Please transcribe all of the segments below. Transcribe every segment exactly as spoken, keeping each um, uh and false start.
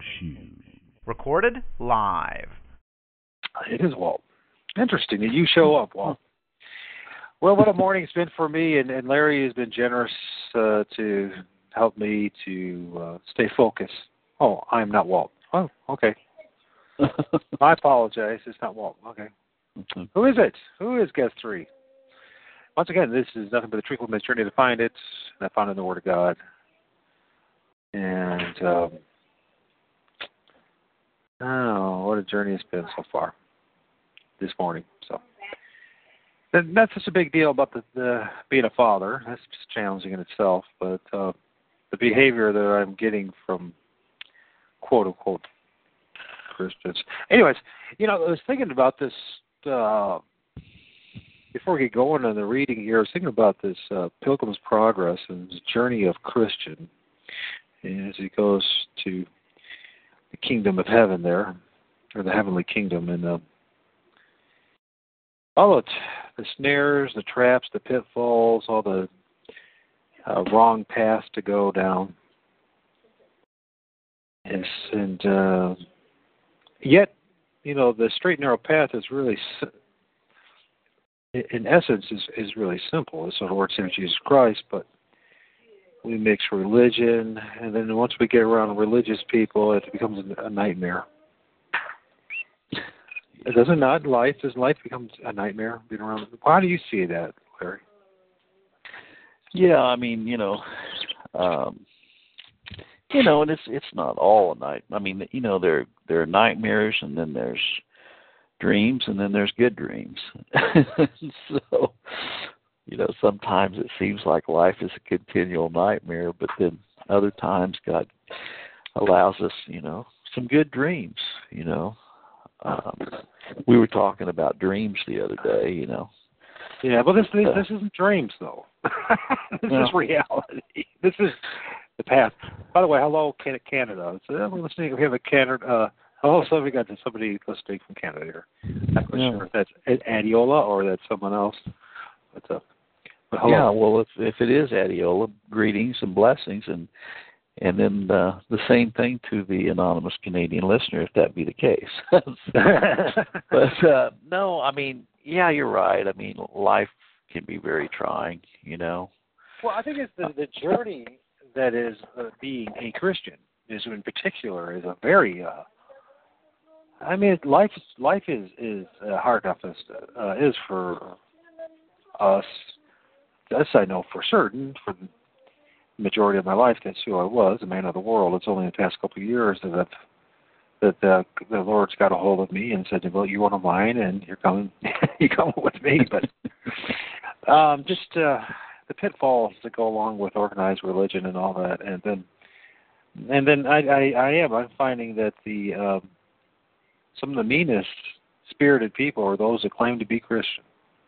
Recorded live. It is Walt. Interesting that you show up, Walt. Well, what a morning it's been for me, and, and Larry has been generous uh, to help me to uh, stay focused. Oh, I'm not Walt. Oh, okay. I apologize. It's not Walt. Okay. Mm-hmm. Who is it? Who is guest three? Once again, this is nothing but a treatment journey to find it. And I found it in the Word of God. And, um, oh, what a journey it's been so far this morning. So that's just a big deal about the, the being a father. That's just challenging in itself. But uh, the behavior that I'm getting from quote unquote Christians. Anyways, you know, I was thinking about this uh, before we get going on the reading here. I was thinking about this uh, Pilgrim's Progress and the journey of Christian as he goes to the kingdom of heaven there, or the heavenly kingdom, and uh, all the, the snares, the traps, the pitfalls, all the uh, wrong paths to go down. Yes, and uh, yet, you know, the straight and narrow path is really, in essence, is, is really simple. It's the Lord Savior Jesus Christ, but we mix religion, and then once we get around religious people, it becomes a nightmare. It doesn't not life. Does life becomes a nightmare being around? How do you see that, Larry? Yeah, I mean, you know, um, you know, and it's it's not all a night. I mean, you know, there there are nightmares, and then there's dreams, and then there's good dreams. So, you know, sometimes it seems like life is a continual nightmare, but then other times God allows us, you know, some good dreams, you know. Um, we were talking about dreams the other day, you know. Yeah, but this this, this isn't dreams, though. This no. is reality. This is the path. By the way, hello, Canada. So we're listening. We have a Canada. Uh, hello, so we got somebody listening from Canada here. I'm not quite yeah. sure if that's Adiola or that's someone else. But, uh, but hello. Yeah, well, if if it is Adiola, greetings and blessings, and and then uh, the same thing to the anonymous Canadian listener, if that be the case. But uh, no, I mean, yeah, you're right. I mean, life can be very trying, you know. Well, I think it's the, the journey that is uh, being a Christian is in particular is a very. Uh, I mean, life life is is uh, hard enough as uh, is for us. This I know for certain. For the majority of my life, that's who I was, a man of the world. It's only in the past couple of years that I've, that the, the Lord's got a hold of me and said, "Well, you're one of mine, and you're coming, you're coming with me." But um, just uh, the pitfalls that go along with organized religion and all that, and then and then I, I, I am I'm finding that the um, some of the meanest spirited people are those that claim to be Christian.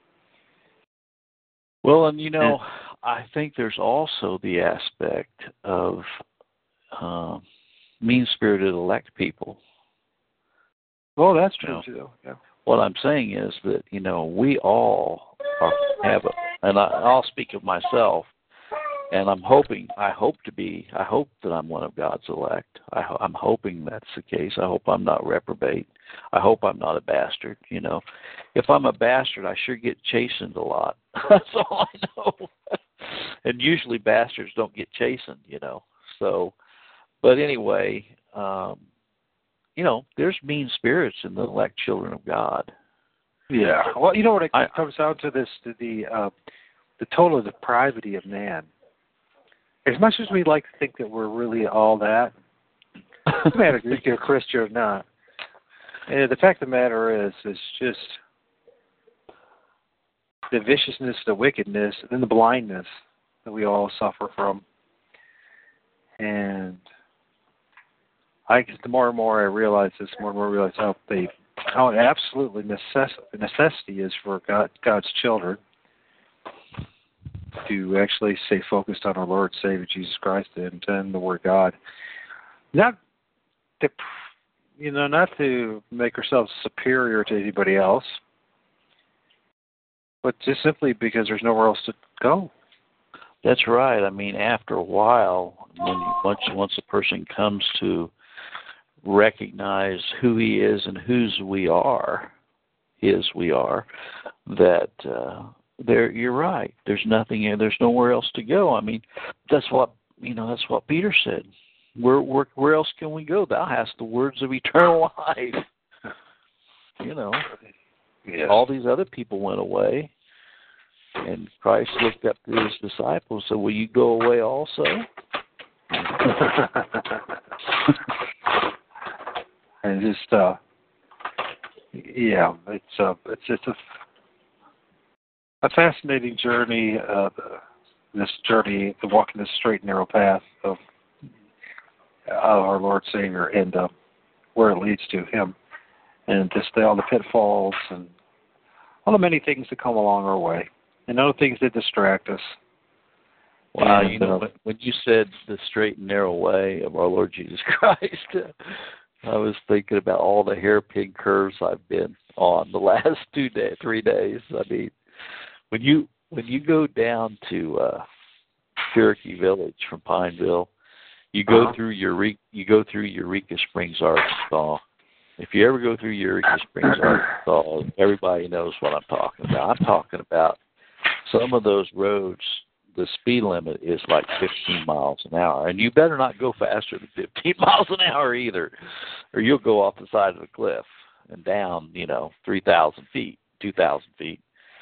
Well, and you know, I think there's also the aspect of uh, mean-spirited elect people. Oh, that's true, you know, too. Yeah. What I'm saying is that, you know, we all are, have, a, and I, I'll speak of myself, and I'm hoping, I hope to be, I hope that I'm one of God's elect. I, I'm hoping that's the case. I hope I'm not reprobate. I hope I'm not a bastard, you know. If I'm a bastard, I sure get chastened a lot. That's all I know. And usually bastards don't get chastened, you know. So, but anyway, um, you know, there's mean spirits in the elect children of God. Yeah. Well, you know what it I, comes down to this, to the uh, the total depravity of man. As much as we like to think that we're really all that, no matter if you're a Christian or not, and the fact of the matter is, is just the viciousness, the wickedness, and the blindness that we all suffer from. And I, the more and more I realize this, the more and more I realize how they, how absolutely necess- necessity is for God, God's children to actually stay focused on our Lord Savior Jesus Christ and, and the Word of God. Not to, you know, not to make ourselves superior to anybody else, but just simply because there's nowhere else to go. That's right. I mean, after a while, when you, once once a person comes to recognize who He is and whose we are, His we are, that uh, there you're right. There's nothing. There's nowhere else to go. I mean, that's what you know. That's what Peter said. Where where where else can we go? Thou hast the words of eternal life. You know, yes. All these other people went away, and Christ looked up to His disciples. So, will you go away also? And just uh, yeah, it's uh, it's it's a a fascinating journey. Uh, this journey, the walking this straight and narrow path of uh, our Lord Savior, and uh, where it leads to Him, and just the, all the pitfalls and all the many things that come along our way, and other things that distract us. Wow, and, you know, uh, when you said the straight and narrow way of our Lord Jesus Christ, I was thinking about all the hairpin curves I've been on the last two day, three days. I mean, when you when you go down to uh, Cherokee Village from Pineville, you go uh-huh. through Eureka, you go through Eureka Springs, Arkansas. If you ever go through Eureka Springs, Arkansas, everybody knows what I'm talking about. I'm talking about some of those roads. The speed limit is like fifteen miles an hour, and you better not go faster than fifteen miles an hour either, or you'll go off the side of the cliff and down, you know, three thousand feet, two thousand feet.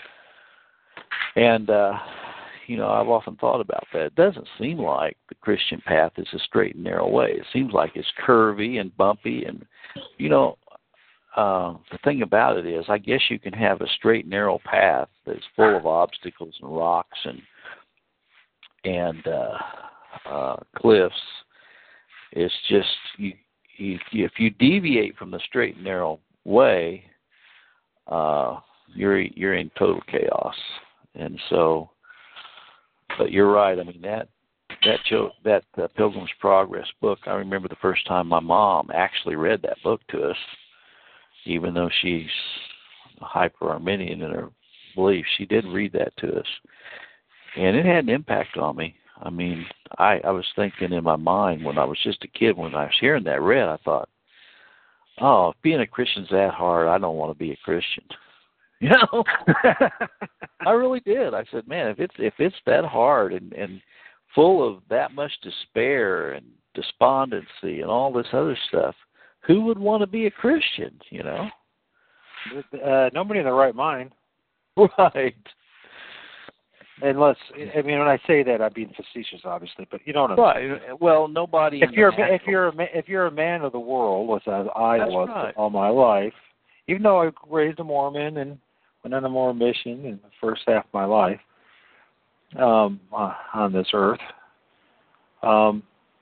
And, uh, you know, I've often thought about that. It doesn't seem like the Christian path is a straight and narrow way. It seems like it's curvy and bumpy, and, you know, uh, the thing about it is, I guess you can have a straight, narrow path that's full of obstacles and rocks and and uh, uh, cliffs. It's just you, you, if you deviate from the straight and narrow way, uh, you're you're in total chaos. And so, but you're right. I mean that that show, that uh, Pilgrim's Progress book. I remember the first time my mom actually read that book to us, even though she's hyper Arminian in her belief. She did read that to us. And it had an impact on me. I mean, I, I was thinking in my mind when I was just a kid, when I was hearing that read, I thought, oh, if being a Christian's that hard, I don't want to be a Christian. You know? I really did. I said, man, if it's if it's that hard and, and full of that much despair and despondency and all this other stuff, who would want to be a Christian, you know? Uh, nobody in their right mind. Right. Unless, I mean, when I say that, I'm being facetious, obviously, but you know what I'm right. saying. Right. Well, nobody. If you're natural... if you're a, if you're a man of the world, which I, I That's was right. all my life, even though I raised a Mormon and went on a Mormon mission in the first half of my life um, uh, on this earth, um,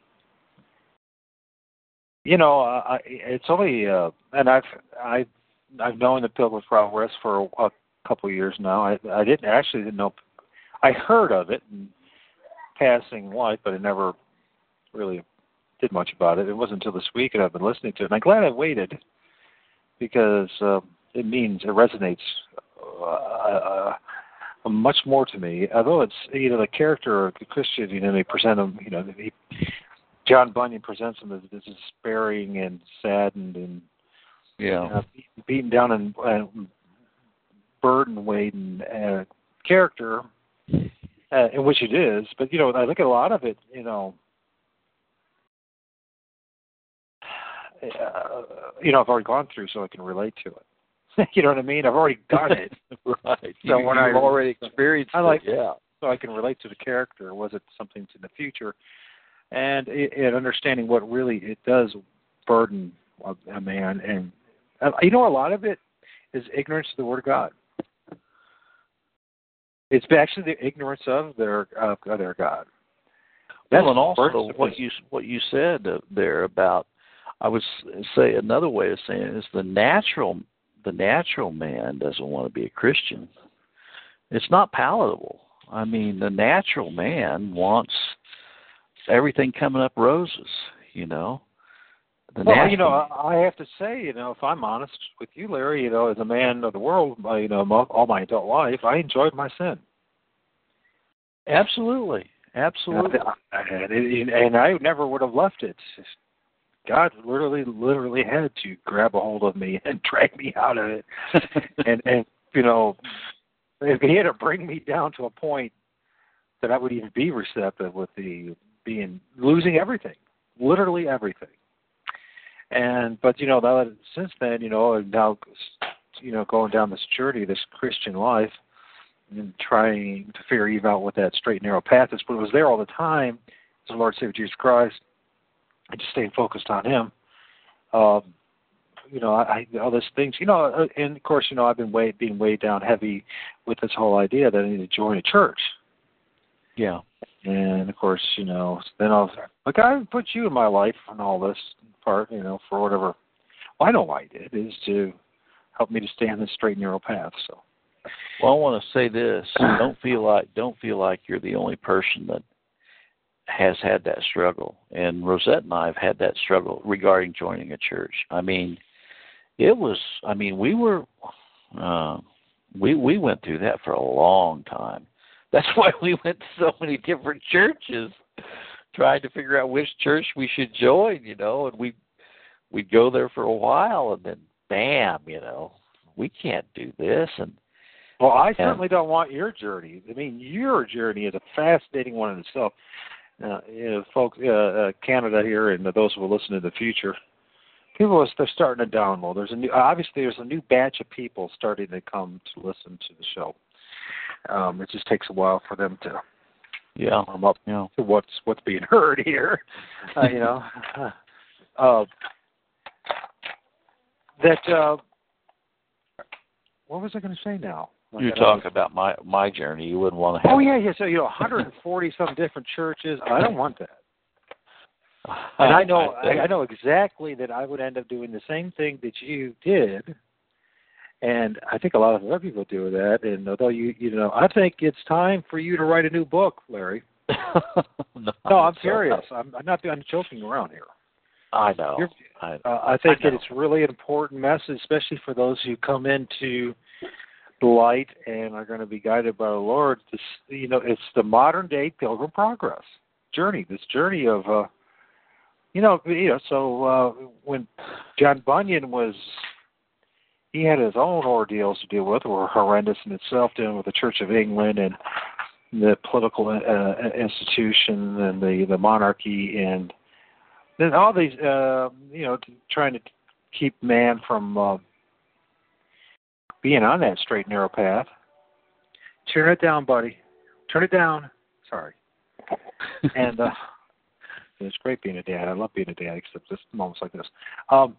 you know, I, it's only, uh, and I've I I've known the Pilgrim's Progress for a, a couple of years now. I I didn't actually didn't know. I heard of it in passing life, but I never really did much about it. It wasn't until this week that I've been listening to it. And I'm glad I waited because uh, it means it resonates uh, uh, much more to me. Although it's, you know, the character of the Christian, you know, they present him, you know, he, John Bunyan presents him as this despairing and saddened and yeah, you know, beaten down and uh, burden-laden uh, character. Uh, in which it is, but you know, I look at a lot of it. You know, uh, you know, I've already gone through, so I can relate to it. You know what I mean? I've already done it. Right. So you, when you've I already experienced I like, it, yeah. So I can relate to the character. Was it something in the future? And it, it understanding what really it does burden a, a man, and uh, you know, a lot of it is ignorance of the Word of God. It's actually the ignorance of their uh, of their God. That's well, and also first, what you what you said there about, I would say another way of saying it is the natural the natural man doesn't want to be a Christian. It's not palatable. I mean, the natural man wants everything coming up roses. You know. The well, natural, you know, I have to say, you know, if I'm honest with you, Larry, you know, as a man of the world, you know, all my adult life, I enjoyed my sin. Absolutely, absolutely. And, and I never would have left it God literally, literally had to grab a hold of me and drag me out of it, and and you know, if he had to bring me down to a point that I would even be receptive with the being losing everything, literally everything. And but you know, that, since then, you know, I'm now, you know, going down this journey, this Christian life, and trying to figure out what that straight and narrow path is. But it was there all the time. As the Lord Savior Jesus Christ, and just staying focused on Him. Um, you know, I, I all these things. You know, and of course, you know, I've been way, being weighed down heavy with this whole idea that I need to join a church. Yeah. And of course, you know, then I was like, I put you in my life and all this part, you know, for whatever. Well, I know why I did, is to help me to stay on this straight and narrow path. So, well, I want to say this: don't feel like don't feel like you're the only person that has had that struggle. And Rosette and I have had that struggle regarding joining a church. I mean, it was. I mean, we were. Uh, we we went through that for a long time. That's why we went to so many different churches, trying to figure out which church we should join, you know, and we, we'd go there for a while, and then, bam, you know, we can't do this. And Well, I and, certainly don't want your journey. I mean, your journey is a fascinating one in itself. Uh, you know, folks, uh, uh, Canada here, and those who will listen in the future, people are they're starting to download. There's a new, obviously, there's a new batch of people starting to come to listen to the show. Um, it just takes a while for them to yeah, warm up yeah. to what's what's being heard here. Uh, you know, uh, that. Uh, what was I going to say now? You talk about my my journey. You wouldn't want to have. Oh yeah, yeah. So you know, one hundred forty some different churches. I don't want that. And I know, I, I know exactly that I would end up doing the same thing that you did. And I think a lot of other people do that. And although you, you know, I think it's time for you to write a new book, Larry. no, no, I'm serious. I'm, I'm not. I'm joking around here. I know. I, uh, I think I know. that it's really an important message, especially for those who come into the light and are going to be guided by the Lord. This, you know, it's the modern day Pilgrim Progress journey. This journey of, uh, you know, you know. So uh, when John Bunyan was. He had his own ordeals to deal with, were horrendous in itself, dealing with the Church of England and the political uh, institution and the, the monarchy, and then all these, uh, you know, trying to keep man from uh, being on that straight and narrow path. Turn it down, buddy. Turn it down. Sorry. and uh, it's great being a dad. I love being a dad, except this moments like this. Um,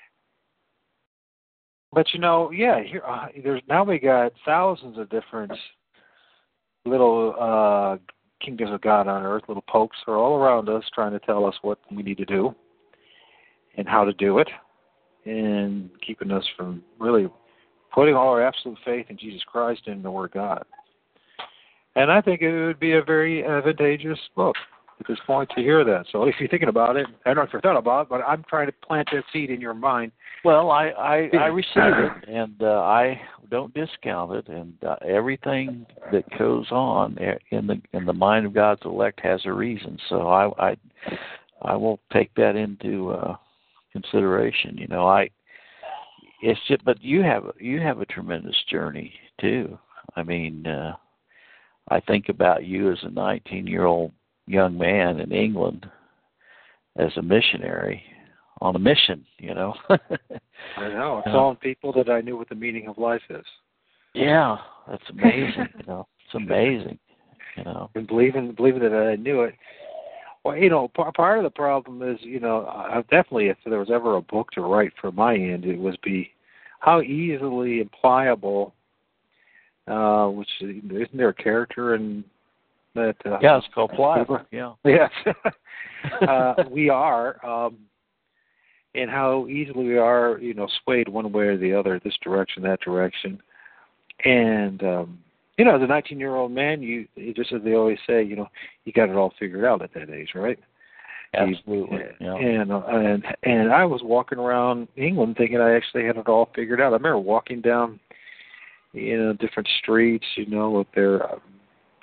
But you know, yeah, here uh, there's now we got thousands of different little uh, kingdoms of God on earth, little popes are all around us trying to tell us what we need to do and how to do it, and keeping us from really putting all our absolute faith in Jesus Christ and the Word of God. And I think it would be a very advantageous book at this point to hear that. So if you're thinking about it, I don't know if you're thought about it, but I'm trying to plant that seed in your mind. Well, I, I, I receive it, and uh, I don't discount it, and uh, everything that goes on in the in the mind of God's elect has a reason. So I I, I will take that into uh, consideration. You know, I it's just, but you have you have a tremendous journey too. I mean, uh, I think about you as a nineteen-year-old young man in England as a missionary. On a mission, you know. I know. Telling people that I knew what the meaning of life is. Yeah, that's amazing. you know, it's amazing. You know, and believing believing that I knew it. Well, you know, p- part of the problem is, you know, I definitely, if there was ever a book to write from my end, it would be how easily and pliable. Uh, which isn't there a character in that? Uh, yeah, it's called pliable. Yeah. Yes. uh, we are. Um, And how easily we are, you know, swayed one way or the other, this direction, that direction. And, um, you know, as a nineteen-year-old man, you, you just as they always say, you know, you got it all figured out at that age, right? Absolutely. You, yeah. And uh, and and I was walking around England thinking I actually had it all figured out. I remember walking down, you know, different streets, you know, with their uh,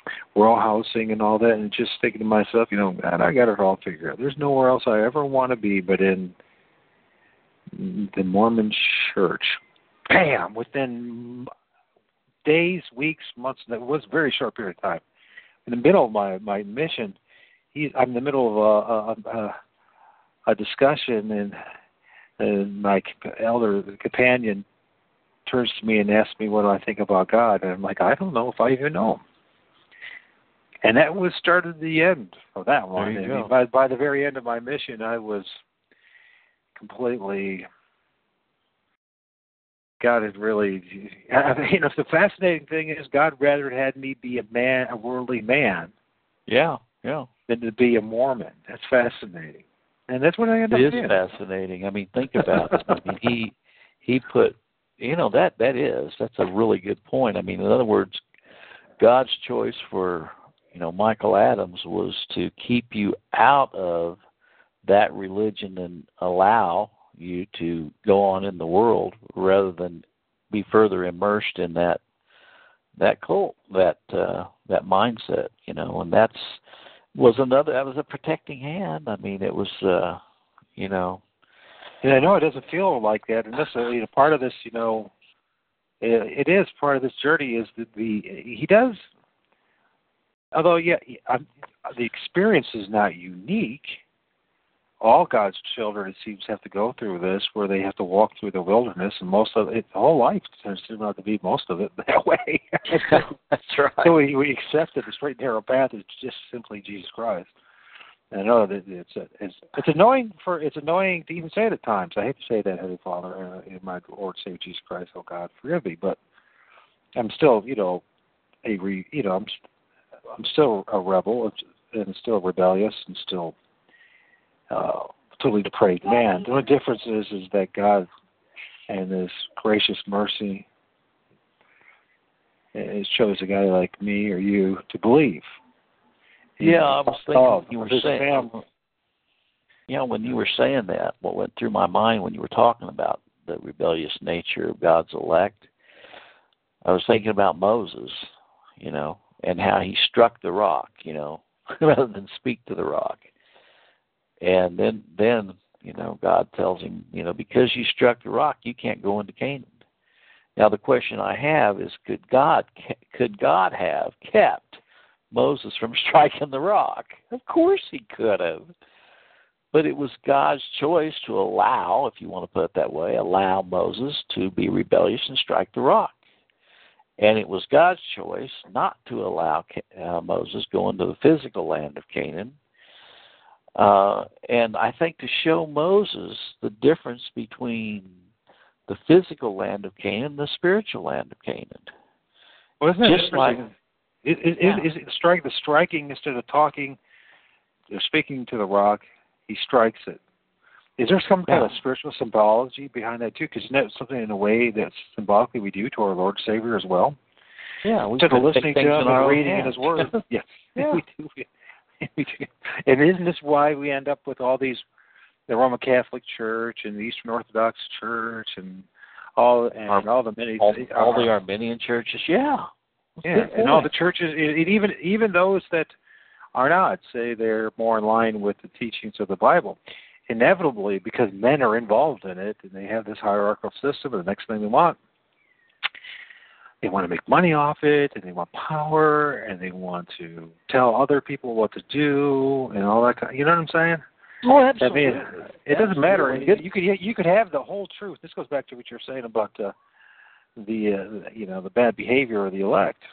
rural housing and all that, and just thinking to myself, you know, man, I got it all figured out. There's nowhere else I ever want to be but in the Mormon church. Bam! Within days, weeks, months, it was a very short period of time. In the middle of my, my mission, he, I'm in the middle of a, a, a, a discussion, and, and my elder companion turns to me and asks me what do I think about God, and I'm like, I don't know if I even know him. And that was started the end of that one. There you I mean, go. by, by the very end of my mission, I was completely, God had really, I mean, you know, the fascinating thing is God rather had me be a man, a worldly man, Yeah, yeah. than to be a Mormon. That's fascinating. And that's what I ended It up is being. fascinating. I mean, think about it. I mean, he he put, you know, that that is that's a really good point. I mean, in other words, God's choice for, you know, Michael Adams was to keep you out of that religion and allow you to go on in the world rather than be further immersed in that that cult, that uh, that mindset, you know, and that's was another that was a protecting hand. I mean, it was, uh, you know. And I know it doesn't feel like that, and this, uh, you know, part of this, you know, it, it is part of this journey is that the he does. Although, yeah, I'm, the experience is not unique. All God's children, it seems, have to go through this, where they have to walk through the wilderness, and most of it, the whole life tends to not to be most of it that way. That's right. So we, we accept that the straight and narrow path is just simply Jesus Christ. And I know that it's a, it's it's annoying for it's annoying to even say it at times. I hate to say that, Heavenly Father, uh, in my Lord Savior Jesus Christ, oh God, forgive me, but I'm still, you know, a re, you know, I'm I'm still a rebel and still rebellious and still uh, totally depraved man. The only difference is is that God and His gracious mercy has chose a guy like me or you to believe. Yeah, I was thinking Oh, you were his saying. fam- Yeah, when you were saying that, what went through my mind when you were talking about the rebellious nature of God's elect, I was thinking about Moses, you know, and how he struck the rock, you know, rather than speak to the rock. And then, then, you know, God tells him, you know, because you struck the rock, you can't go into Canaan. Now, the question I have is, could God could God have kept Moses from striking the rock? Of course he could have. But it was God's choice to allow, if you want to put it that way, allow Moses to be rebellious and strike the rock. And it was God's choice not to allow uh, Moses go into the physical land of Canaan. Uh, and I think to show Moses the difference between the physical land of Canaan and the spiritual land of Canaan. Well, isn't that Just like, Is, is, yeah. is it strike the striking instead of talking? They're speaking to the rock. He strikes it. Is there some kind Yeah. of spiritual symbology behind that too? Because isn't that something in a way that symbolically we do to our Lord and Savior as well? Yeah, we Instead of could take listening to things Him in our and own reading in hands. His Word. Yes, Yeah. we do. We do. And isn't this why we end up with all these, the Roman Catholic Church and the Eastern Orthodox Church and all and Our- all the many all, all our- the Armenian churches, yeah. Yeah, and all the churches, and even even those that are not, say they're more in line with the teachings of the Bible, inevitably, because men are involved in it, and they have this hierarchical system, and the next thing they want, they want to make money off it, and they want power, and they want to tell other people what to do, and all that kind. You know what I'm saying? Oh, I absolutely. mean, it doesn't matter. Absolutely. You could you could have the whole truth. This goes back to what you're saying about uh, the uh, you know the bad behavior of the elect.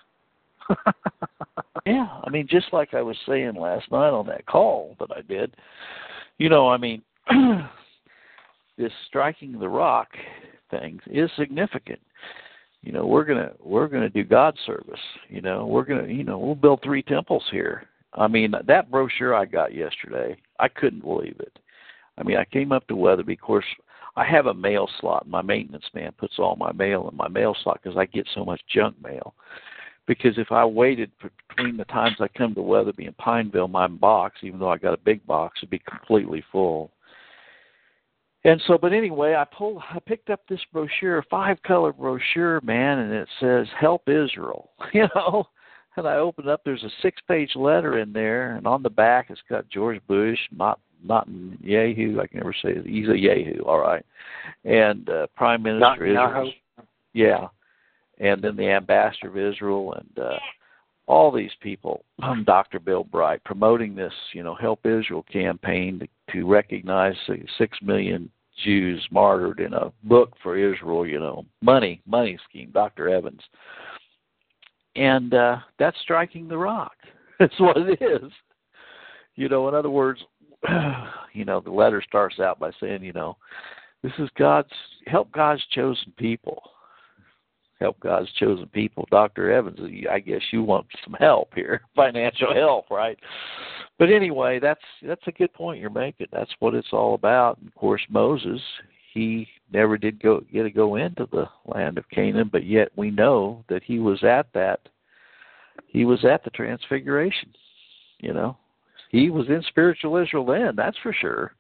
Yeah, I mean, just like I was saying last night on that call that I did, you know, I mean, this striking the rock thing is significant. You know, we're gonna we're gonna do God's service. You know, we're gonna you know we'll build three temples here. I mean, that brochure I got yesterday, I couldn't believe it. I mean, I came up to Weatherby. Of course, I have a mail slot. My maintenance man puts all my mail in my mail slot because I get so much junk mail. Because if I waited between the times I come to Weatherby and Pineville, my box, even though I got a big box, would be completely full. And so, but anyway, I pulled, I picked up this brochure, five color brochure, man, and it says "Help Israel." You know, and I opened up. There's a six-page letter in there, and on the back it's got George Bush, not not Yahoo. I can never say it. He's a Yahoo, all right. And uh, Prime Minister Israel. Yeah. And then the Ambassador of Israel and uh, all these people, um, Doctor Bill Bright, promoting this, you know, Help Israel campaign to, to recognize the six million Jews martyred in a book for Israel, you know, money, money scheme, Doctor Evans. And uh, that's striking the rock. That's what it is. You know, in other words, you know, the letter starts out by saying, you know, this is God's, help God's chosen people. Help God's chosen people. Doctor Evans, I guess you want some help here, financial help, right? But anyway, that's that's a good point you're making. That's what it's all about. And of course, Moses, he never did go get to go into the land of Canaan, but yet we know that he was at that. He was at the Transfiguration. You know, he was in spiritual Israel then. That's for sure.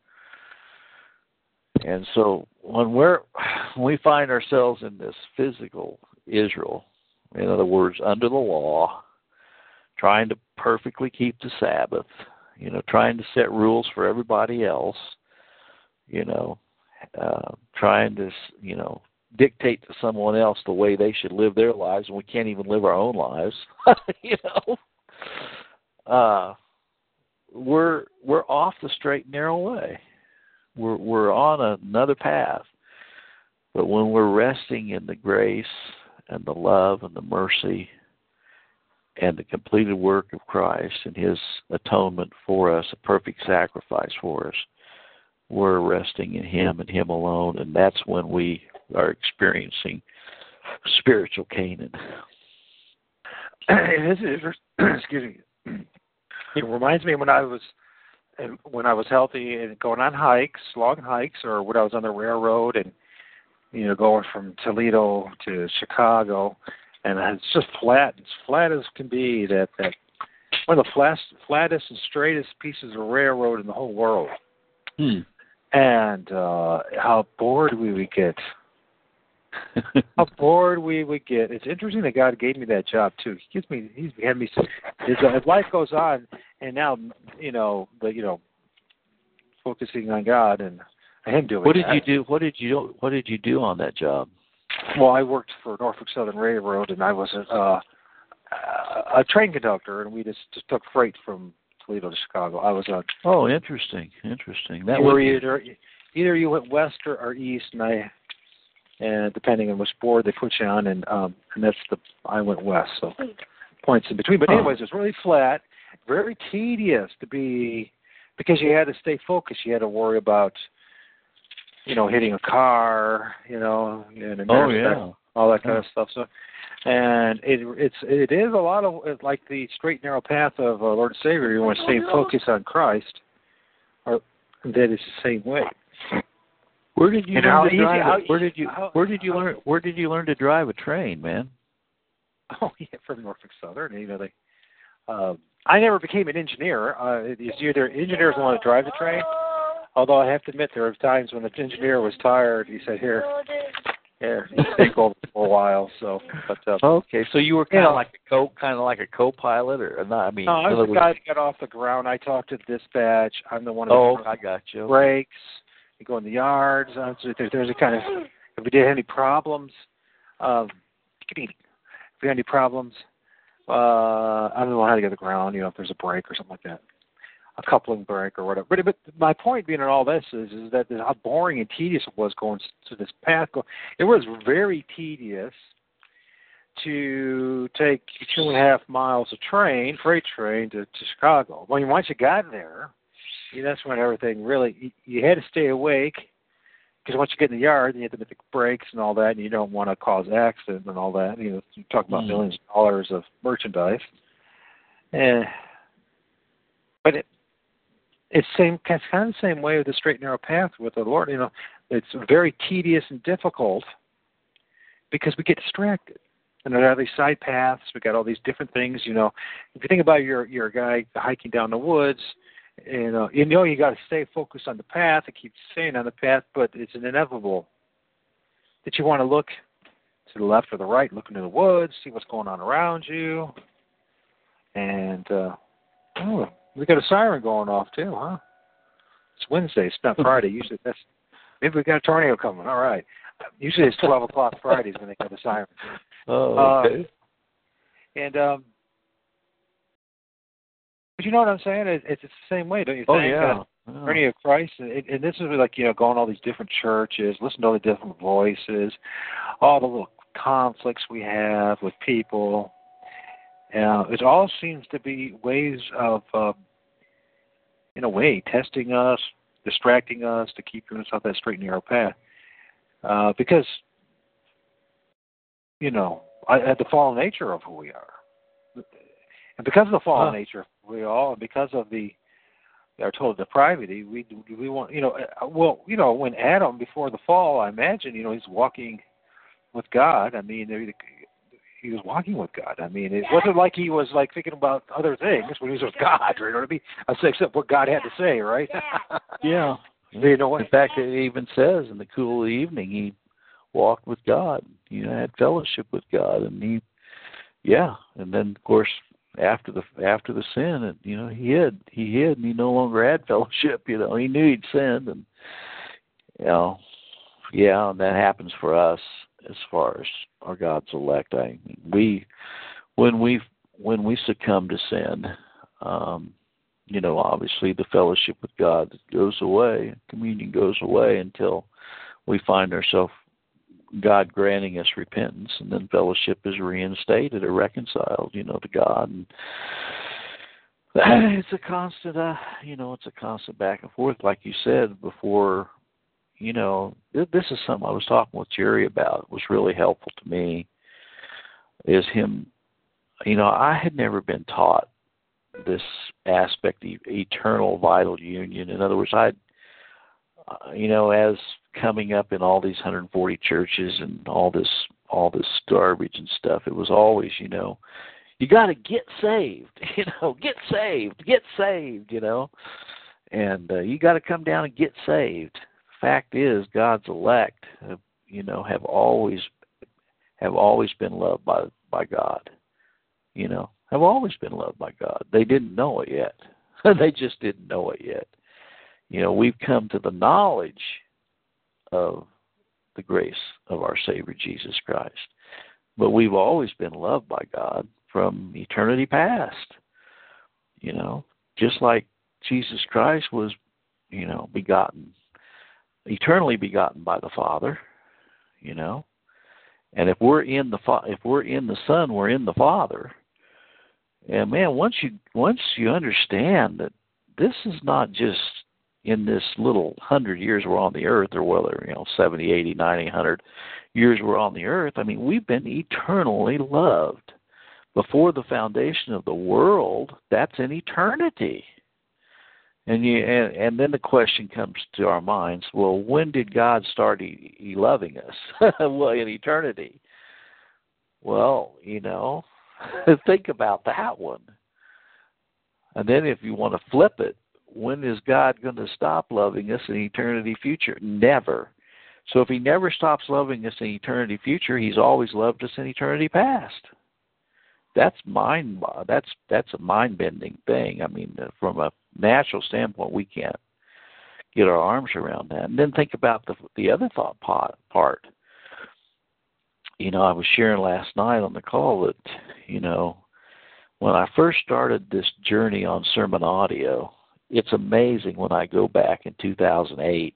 And so when we're when we find ourselves in this physical Israel, in other words, under the law, trying to perfectly keep the Sabbath, you know, trying to set rules for everybody else, you know, uh, trying to, you know, dictate to someone else the way they should live their lives, and we can't even live our own lives, you know. Uh, we're we're off the straight and narrow way. We're we're on another path. But when we're resting in the grace and the love and the mercy and the completed work of Christ and his atonement for us, a perfect sacrifice for us, we're resting in him and him alone, and that's when we are experiencing spiritual Canaan. It is, excuse me. It reminds me when I was when I was healthy and going on hikes, long hikes, or when I was on the railroad and, you know, going from Toledo to Chicago, and it's just flat, as flat as can be, that, that one of the flat, flattest and straightest pieces of railroad in the whole world. Hmm. And uh, how bored we would get. How bored we would get. It's interesting that God gave me that job too. He gives me, He's had me. His, as life goes on, and now, you know, the you know, focusing on God and Him doing. What did that. you do? What did you do? What did you do on that job? Well, I worked for Norfolk Southern Railroad, and I was a, uh, a train conductor, and we just, just took freight from Toledo to Chicago. I was a. Oh, interesting, interesting. That you were would either either you went west or, or east, and I. And depending on which board they put you on, and um, and that's the I went west, so points in between. But anyways, it was really flat, very tedious to be, because you had to stay focused. You had to worry about, you know, hitting a car, you know, and oh yeah, all that kind yeah. of stuff. So, and it it's it is a lot of like the straight narrow path of uh, Lord and Savior. You want to stay focused on Christ, or that is the same way. Where did you and learn to easy, drive? how, A, where did you how, Where did you how, learn Where did you learn to drive a train, man? Oh yeah, from Norfolk Southern. You know they. Uh, I never became an engineer. Uh, it's either engineers want to drive the train. Although I have to admit, there were times when the engineer was tired. He said, "Here, here, you take over for a while." So, but uh, okay, so you were kind you of know, like a co, kind of like a co-pilot, or not? I mean, no, I was the words, guy that got off the ground. I talked to the dispatch. I'm the one. That oh, I got you. Brakes. You go in the yards. Uh, so there, there's a kind of, if we did have any problems, um, if we had any problems, uh, I don't know how to get to the ground, you know, if there's a brake or something like that, a coupling brake or whatever. But, but my point being in all this is, is that how boring and tedious it was going to this path. It was very tedious to take two and a half miles of train, freight train, to, to Chicago. Well, once you got there, Yeah, that's when everything really, you, you had to stay awake, because once you get in the yard, you have to make the brakes and all that, and you don't want to cause accidents and all that. You know, you talk about mm. millions of dollars of merchandise. And, but it, it's same, it's kind of the same way with the straight and narrow path with the Lord. You know, it's very tedious and difficult because we get distracted. And there are these side paths. We got all these different things. You know, if you think about your your guy hiking down the woods, you know, you know you got to stay focused on the path and keep staying on the path, but it's an inevitable that you want to look to the left or the right, look into the woods, see what's going on around you. And uh, oh, we got a siren going off too, huh? It's Wednesday. It's not Friday. Usually that's maybe we got a tornado coming. All right. Usually it's twelve o'clock Fridays when they got the siren. Oh, okay. Uh, and um, but you know what I'm saying? It, it's, it's the same way, don't you think? Oh yeah. Uh, Journey of Christ, and, and this is like, you know, going to all these different churches, listen to all the different voices, all the little conflicts we have with people. Uh, it all seems to be ways of, uh, in a way, testing us, distracting us to keep us off that straight and narrow path. Uh, because, you know, I, I, the fallen nature of who we are. And because of the fallen huh. nature of who we are, and because of the our total depravity, we we want, you know, well, you know, when Adam, before the fall, I imagine, you know, he's walking with God. I mean, he was walking with God. I mean, it wasn't like he was like thinking about other things when he was with God, you know what I mean? Except what God had to say, right? Yeah. You know what? In fact, it even says in the cool of the evening, he walked with God. You know, had fellowship with God, and he, yeah, and then of course after the after the sin, and you know, he hid, he hid, and he no longer had fellowship. You know, he knew he'd sinned, and you know, yeah, and that happens for us as far as our God's elect. I mean, we when we when we succumb to sin, um, you know, obviously the fellowship with God goes away, communion goes away until we find ourselves God granting us repentance, and then fellowship is reinstated or reconciled, you know, to God. And it's a constant, uh, you know, it's a constant back and forth, like you said before. You know, this is something I was talking with Jerry about. It was really helpful to me. Is him, you know, I had never been taught this aspect of eternal vital union. In other words, I'd, uh, you know, as coming up in all these one hundred forty churches and all this all this garbage and stuff, it was always, you know, you got to get saved, you know, get saved, get saved, you know, and uh, you got to come down and get saved. Fact is, God's elect, have, you know, have always have always been loved by by God, you know, have always been loved by God. They didn't know it yet. They just didn't know it yet. You know, we've come to the knowledge of the grace of our Savior Jesus Christ. But we've always been loved by God from eternity past. You know, just like Jesus Christ was, you know, begotten, eternally begotten by the Father, you know. And if we're in the if we're in the Son, we're in the Father. And man, once you once you understand that this is not just in this little hundred years we're on the earth, or whether, you know, seventy, eighty, ninety, one hundred years we're on the earth. I mean, we've been eternally loved. Before the foundation of the world, that's in eternity. And you and, and then the question comes to our minds, well, when did God start e- e- loving us? Well, in eternity. Well, you know, think about that one. And then if you want to flip it, when is God going to stop loving us in eternity future? Never. So if he never stops loving us in eternity future, he's always loved us in eternity past. That's mind. That's that's a mind-bending thing. I mean, from a natural standpoint, we can't get our arms around that. And then think about the the other thought part. You know, I was sharing last night on the call that, you know, when I first started this journey on sermon audio, it's amazing when I go back in two thousand eight,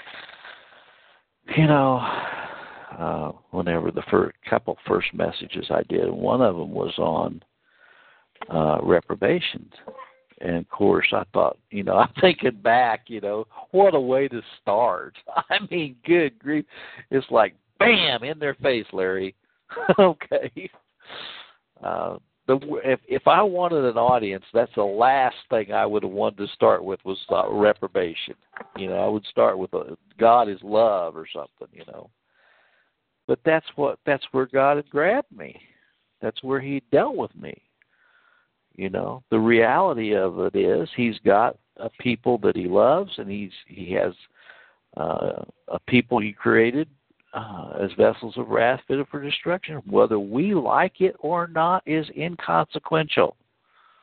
you know, uh, whenever the first couple first messages I did, one of them was on uh, reprobation. And, of course, I thought, you know, I'm thinking back, you know, what a way to start. I mean, good grief. It's like, bam, in their face, Larry. Okay. Uh, the, if if I wanted an audience, that's the last thing I would have wanted to start with was uh, reprobation. You know, I would start with a, God is love or something, you know. But that's what that's where God had grabbed me. That's where he dealt with me. You know, the reality of it is he's got a people that he loves, and he's he has uh, a people he created uh, as vessels of wrath fitted for destruction. Whether we like it or not is inconsequential.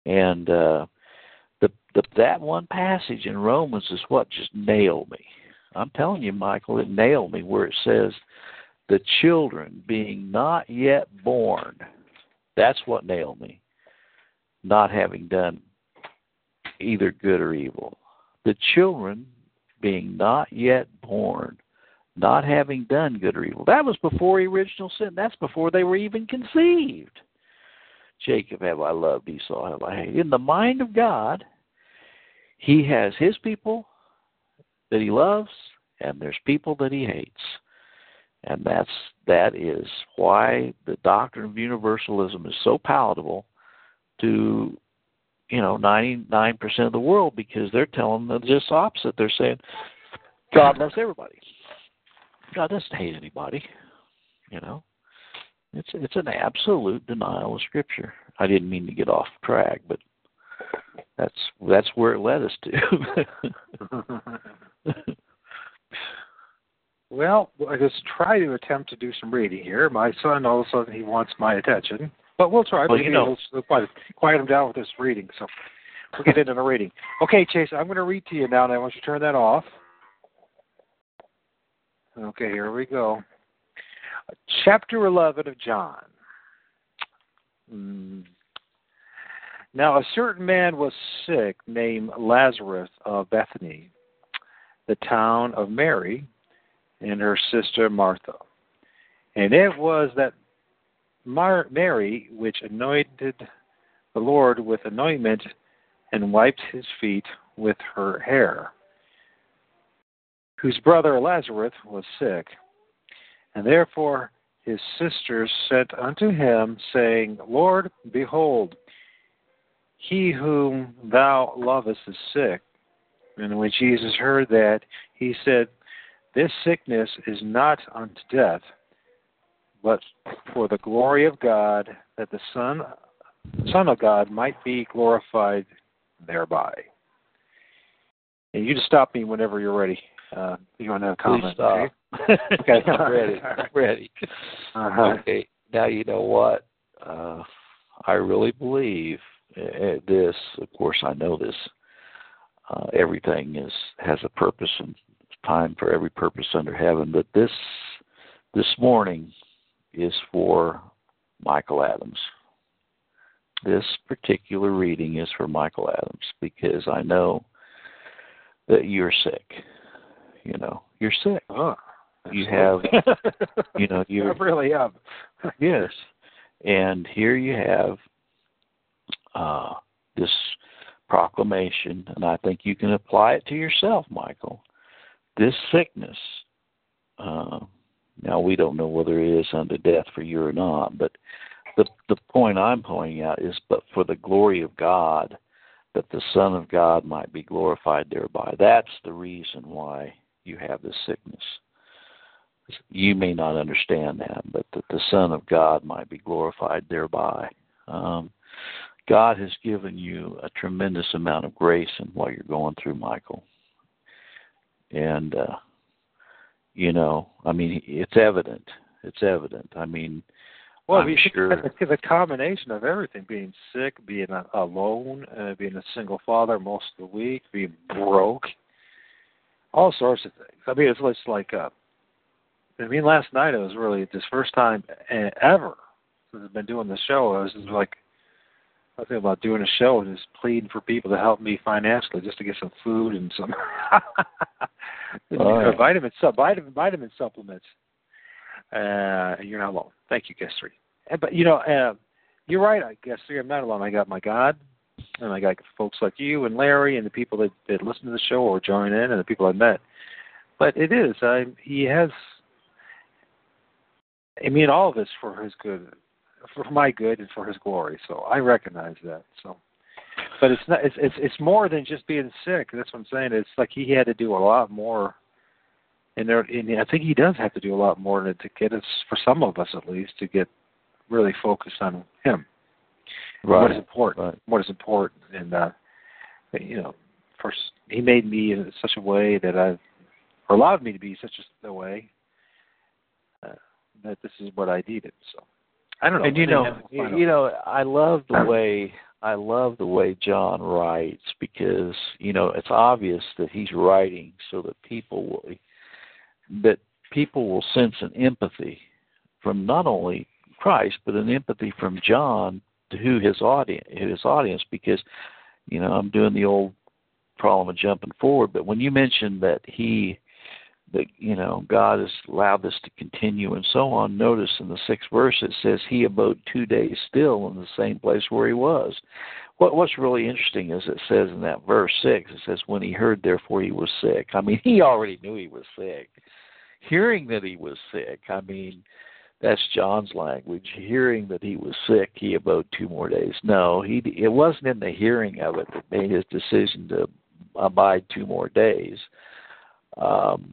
And uh, the, the that one passage in Romans is what just nailed me. I'm telling you, Michael, it nailed me where it says, the children being not yet born, that's what nailed me, not having done either good or evil. The children being not yet born, not having done good or evil. That was before original sin. That's before they were even conceived. Jacob have I loved, Esau have I hated. In the mind of God, he has his people that he loves, and there's people that he hates. And that's that is why the doctrine of universalism is so palatable to, you know, ninety-nine percent of the world, because they're telling them just the opposite. They're saying God loves everybody. God doesn't hate anybody. You know, it's it's an absolute denial of Scripture. I didn't mean to get off track, but that's that's where it led us to. Well, I just try to attempt to do some reading here. My son, all of a sudden, he wants my attention. But we'll try. Well, Maybe you know. we'll quiet, quiet him down with this reading. So we'll get into the reading. Okay, Chase, I'm going to read to you now, and I want you to turn that off. Okay, here we go. Chapter eleven of John. Hmm. Now, a certain man was sick named Lazarus of Bethany, the town of Mary, and her sister Martha. And it was that Mar- Mary which anointed the Lord with anointment and wiped his feet with her hair, whose brother Lazarus was sick. And therefore his sisters sent unto him, saying, Lord, behold, he whom thou lovest is sick. And when Jesus heard that, he said, This sickness is not unto death, but for the glory of God, that the Son, Son of God might be glorified thereby. And you just stop me whenever you're ready. Uh, you want to comment? Please stop. Okay. okay. I'm ready. I'm ready. Uh-huh. Okay. Now, you know what? Uh, I really believe uh, this. Of course, I know this. Uh, everything is has a purpose and time for every purpose under heaven. But this this morning is for Michael Adams. This particular reading is for Michael Adams because I know that you're sick. You know, you're sick. Oh, you have, you know, you I really am. Yes. And here you have uh, this proclamation, and I think you can apply it to yourself, Michael. This sickness, uh, now we don't know whether it is unto death for you or not, but the the point I'm pointing out is, but for the glory of God, that the Son of God might be glorified thereby. That's the reason why you have this sickness. You may not understand that, but that the Son of God might be glorified thereby. Um, God has given you a tremendous amount of grace in what you're going through, Michael. And, uh, you know, I mean, it's evident. It's evident. I mean, well, I'm we sure. The, the combination of everything, being sick, being alone, uh, being a single father most of the week, being broke, all sorts of things. I mean, it's, it's like, uh, I mean, last night it was really this first time ever since I've been doing the show. I was just like, I was thinking about doing a show and just pleading for people to help me financially just to get some food and some oh, yeah. vitamin, vitamin, vitamin supplements. Uh, you're not alone. Thank you, guest three. And, but, you know, uh, you're right, I guess three. I'm not alone. I got my God, and I got folks like you and Larry and the people that, that listen to the show or join in and the people I've met. But it is. I, he has... I mean, all of it's for his good, for my good, and for his glory. So I recognize that. So, but it's not. It's it's it's more than just being sick. That's what I'm saying. It's like he had to do a lot more, and there. And I think he does have to do a lot more to, to get us, for some of us at least, to get really focused on him. Right. What is important? Right. What is important? And uh, you know, first he made me in such a way that I've, or allowed me to be such a way. Uh, that this is what I needed. So I don't know. And you know, you, you know, I love the way I love the way John writes because, you know, it's obvious that he's writing so that people will, that people will sense an empathy from not only Christ, but an empathy from John to who his audience, his audience, because, you know, I'm doing the old problem of jumping forward, but when you mentioned that he, that, you know, God has allowed this to continue and so on, notice in the sixth verse it says he abode two days still in the same place where he was. What What's really interesting is it says in that verse six, it says, when he heard, therefore he was sick. I mean, he already knew he was sick. Hearing that he was sick, I mean, that's John's language. Hearing that he was sick, he abode two more days. No, he. It wasn't in the hearing of it that made his decision to abide two more days. Um,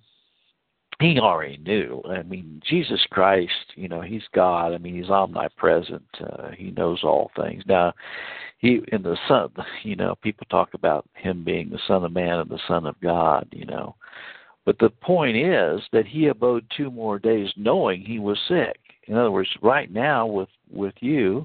he already knew. I mean, Jesus Christ, you know, he's God. I mean, he's omnipresent. Uh, he knows all things. Now, he in the Son, you know, people talk about him being the Son of Man and the Son of God, you know. But the point is that he abode two more days knowing he was sick. In other words, right now with, with you,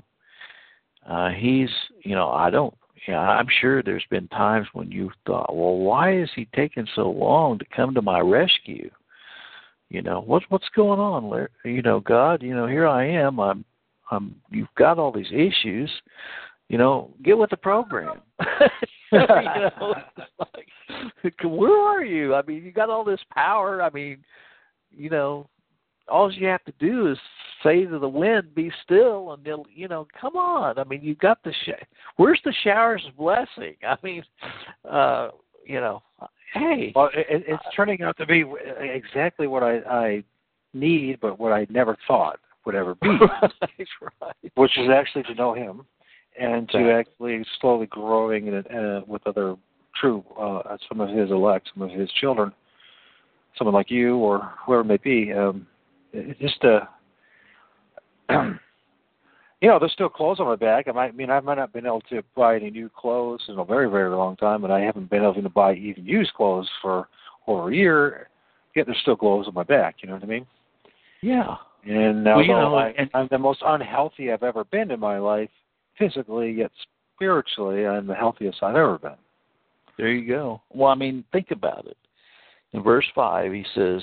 uh, he's, you know, I don't, you know, I'm sure there's been times when you thought, well, why is he taking so long to come to my rescue? You know, what's what's going on, Larry? You know, God, you know, here I am. I'm, I'm. You've got all these issues. You know, get with the program. you know, like, where are you? I mean, you got all this power. I mean, you know, all you have to do is say to the wind, "Be still," and they'll, you know, come on. I mean, you've got the sh- where's the showers of blessing? I mean, uh, you know. Hey, well, it, it's turning out to be exactly what I, I need, but what I never thought would ever be. Right, right. Which is actually to know him and to actually slowly growing in it, uh, with other true, uh, some of his elect, some of his children, someone like you or whoever it may be. Um, it just, uh, you know, there's still clothes on my back. I might I mean I might not have been able to buy any new clothes in a very, very long time, and I haven't been able to buy even used clothes for over a year. Yet there's still clothes on my back. You know what I mean? Yeah. And well, although you know, I, and, I'm the most unhealthy I've ever been in my life, physically yet spiritually, I'm the healthiest I've ever been. There you go. Well, I mean, think about it. In verse five, he says,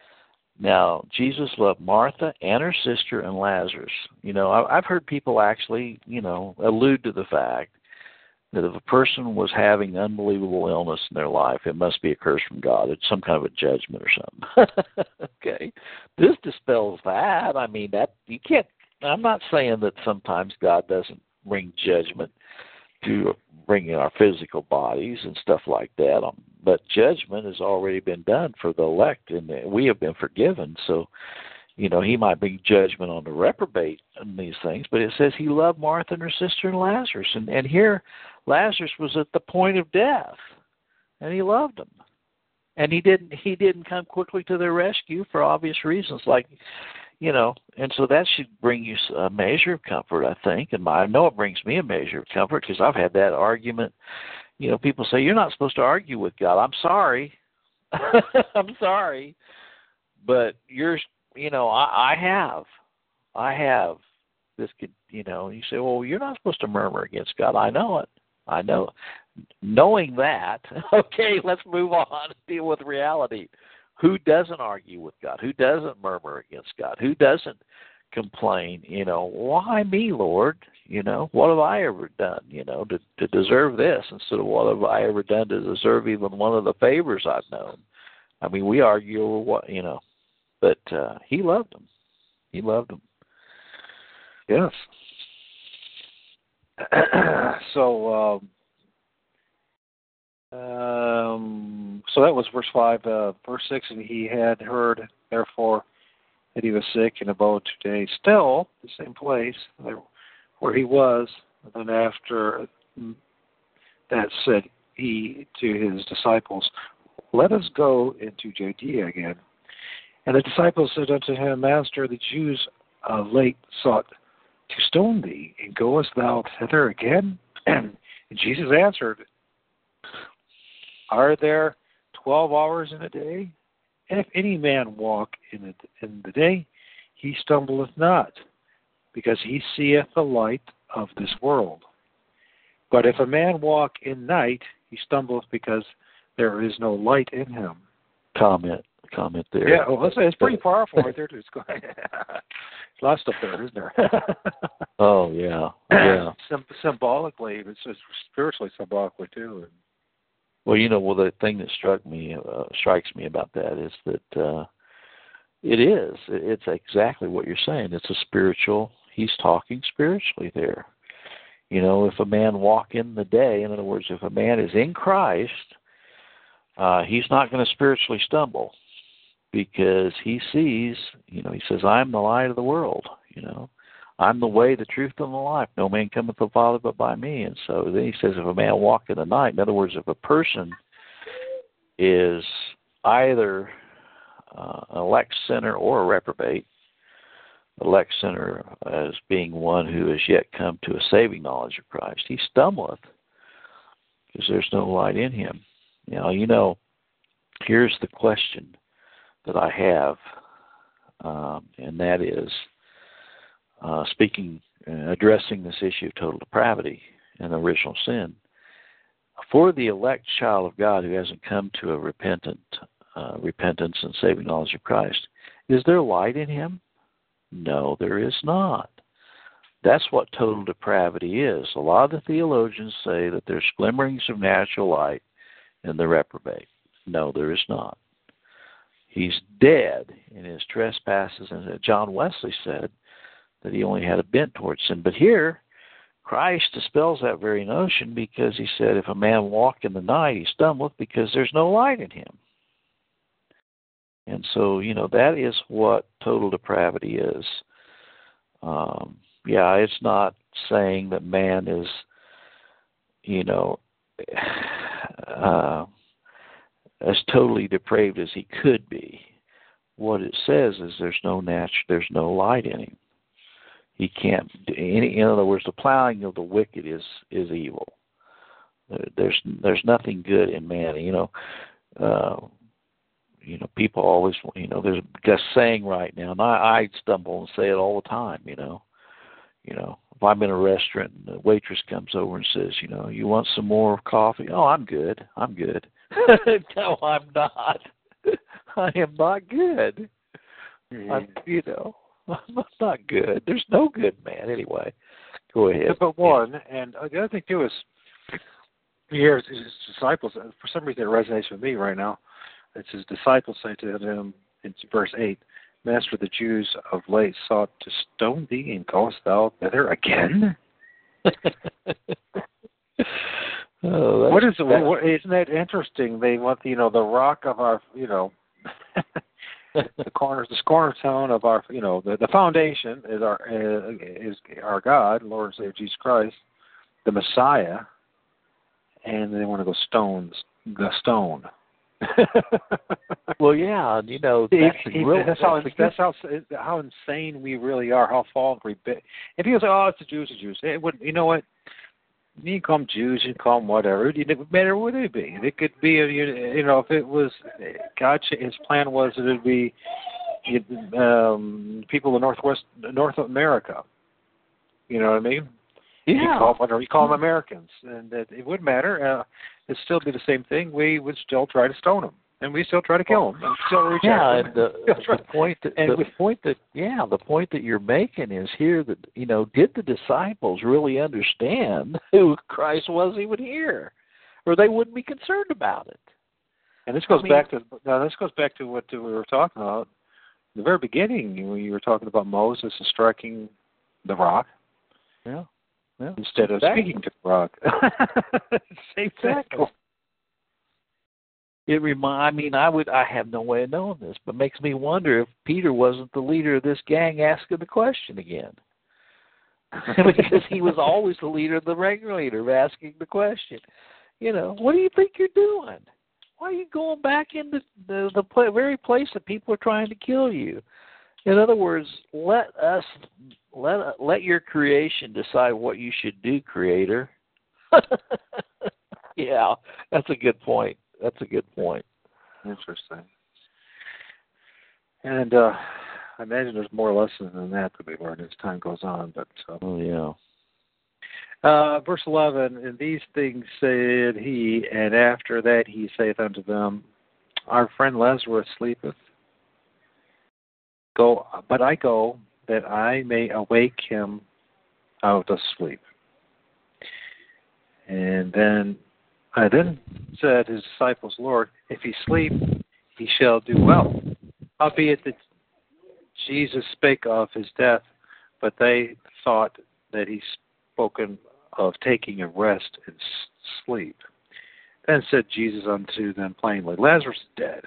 now, Jesus loved Martha and her sister and Lazarus. You know, I've heard people actually, you know, allude to the fact that if a person was having unbelievable illness in their life, it must be a curse from God. It's some kind of a judgment or something. Okay. This dispels that. I mean, that you can't, I'm not saying that sometimes God doesn't bring judgment to bringing our physical bodies and stuff like that. Um, but judgment has already been done for the elect, and we have been forgiven. So, you know, he might bring judgment on the reprobate in these things, but it says he loved Martha and her sister and Lazarus. And, and here, Lazarus was at the point of death, and he loved them. And he didn't he didn't come quickly to their rescue for obvious reasons, like, you know, and so that should bring you a measure of comfort, I think. And I know it brings me a measure of comfort because I've had that argument. You know, people say, you're not supposed to argue with God. I'm sorry. I'm sorry. But you're, you know, I, I have. I have. This could, you know, you say, well, you're not supposed to murmur against God. I know it. I know. Knowing that, okay, let's move on and deal with reality. Who doesn't argue with God? Who doesn't murmur against God? Who doesn't complain? You know, why me, Lord? You know, what have I ever done, you know, to, to deserve this instead of what have I ever done to deserve even one of the favors I've known? I mean, we argue over what, you know, but uh, he loved them. He loved them. Yes. so, um, Um, so that was verse five. Uh, verse six, and he had heard, therefore, that he was sick and abode two days. Still, the same place where he was. And then after that said he to his disciples, let us go into Judea again. And the disciples said unto him, Master, the Jews uh, late sought to stone thee, and goest thou thither again? And Jesus answered, are there twelve hours in a day? And if any man walk in the, in the day, he stumbleth not, because he seeth the light of this world. But if a man walk in night, he stumbleth because there is no light in him. Comment, comment there. Yeah, well, it's, it's pretty powerful right there. Too. It's a lot of stuff there, isn't there? Oh yeah, yeah. Sym- symbolically, it's just spiritually symbolically too. Well, you know, well, the thing that struck me, uh, strikes me about that is that uh, it is. It's exactly what you're saying. It's a spiritual. He's talking spiritually there. You know, if a man walk in the day, in other words, if a man is in Christ, uh, he's not going to spiritually stumble because he sees, you know, he says, I am the light of the world, you know. I'm the way, the truth, and the life. No man cometh to the Father but by me. And so then he says, if a man walk in the night, in other words, if a person is either uh, an elect sinner or a reprobate, elect sinner as being one who has yet come to a saving knowledge of Christ, he stumbleth because there's no light in him. You know, you know, here's the question that I have, um, and that is, uh, speaking, uh, addressing this issue of total depravity and original sin, for the elect child of God who hasn't come to a repentant uh, repentance and saving knowledge of Christ, is there light in him? No, there is not. That's what total depravity is. A lot of the theologians say that there's glimmerings of natural light in the reprobate. No, there is not. He's dead in his trespasses, and John Wesley said that he only had a bent towards sin. But here, Christ dispels that very notion because he said, if a man walk in the night, he stumbleth because there's no light in him. And so, you know, that is what total depravity is. Um, yeah, it's not saying that man is, you know, uh, as totally depraved as he could be. What it says is there's no natural, there's no light in him. He can't. Any, in other words, the plowing of the wicked is is evil. There's there's nothing good in man. You know, uh, you know, people always, you know, there's a saying right now, and I, I stumble and say it all the time. You know, you know, if I'm in a restaurant and the waitress comes over and says, you know, you want some more coffee? Oh, I'm good. I'm good. No, I'm not. I am not good. Mm-hmm. I'm, you know. I'm not good. There's no good man anyway. Go ahead. But one, yeah. And the other thing too is, here his disciples, for some reason it resonates with me right now. It's his disciples say to him in verse eight, Master, the Jews of late sought to stone thee, and goest thou thither again? Oh, what is that, what, isn't that interesting? They want, you know, the rock of our, you know, the corners, the cornerstone of our, you know, the, the foundation is our uh, is our God, Lord and Savior Jesus Christ, the Messiah, and they want to go stone the stone. Well, yeah, you know, that's, he, real, that's how that's how how insane we really are. How fallen we be. If people say, "Oh, it's the Jews, the Jews," it would, you know what? You can call them Jews, you can call them whatever. It didn't matter what it be. It could be, you know, if it was God, his plan was that it would be um, people in Northwest North America. You know what I mean? Yeah. You call them, whatever, you call them Americans, and that it wouldn't matter. Uh, it'd still be the same thing. We would still try to stone them, and we still try to kill them, and still reject yeah, them. and the, the point that and the we, point that yeah, the point that you're making is here that, you know, did the disciples really understand who Christ was even here, or they wouldn't be concerned about it? And this goes I mean, back to now. This goes back to what we were talking about in the very beginning when you were talking about Moses and striking the rock. Yeah. Yeah. Instead of exactly. speaking to the rock. Same exactly. thing. It remind. I mean, I would. I have no way of knowing this, but makes me wonder if Peter wasn't the leader of this gang asking the question again, because he was always the leader, the regular leader, of asking the question. You know, what do you think you're doing? Why are you going back into the the pl- very place that people are trying to kill you? In other words, let us let let your creation decide what you should do, Creator. Yeah, that's a good point. That's a good point. Interesting. And uh, I imagine there's more lessons than that to be learned as time goes on. But uh, oh yeah. Uh, verse eleven, and these things said he, and after that he saith unto them, our friend Lazarus sleepeth. Go, but I go, that I may awake him out of sleep. And then I then said his disciples, Lord, if he sleep, he shall do well. Howbeit that Jesus spake of his death, but they thought that he spoken of taking a rest and sleep. Then said Jesus unto them plainly, Lazarus is dead.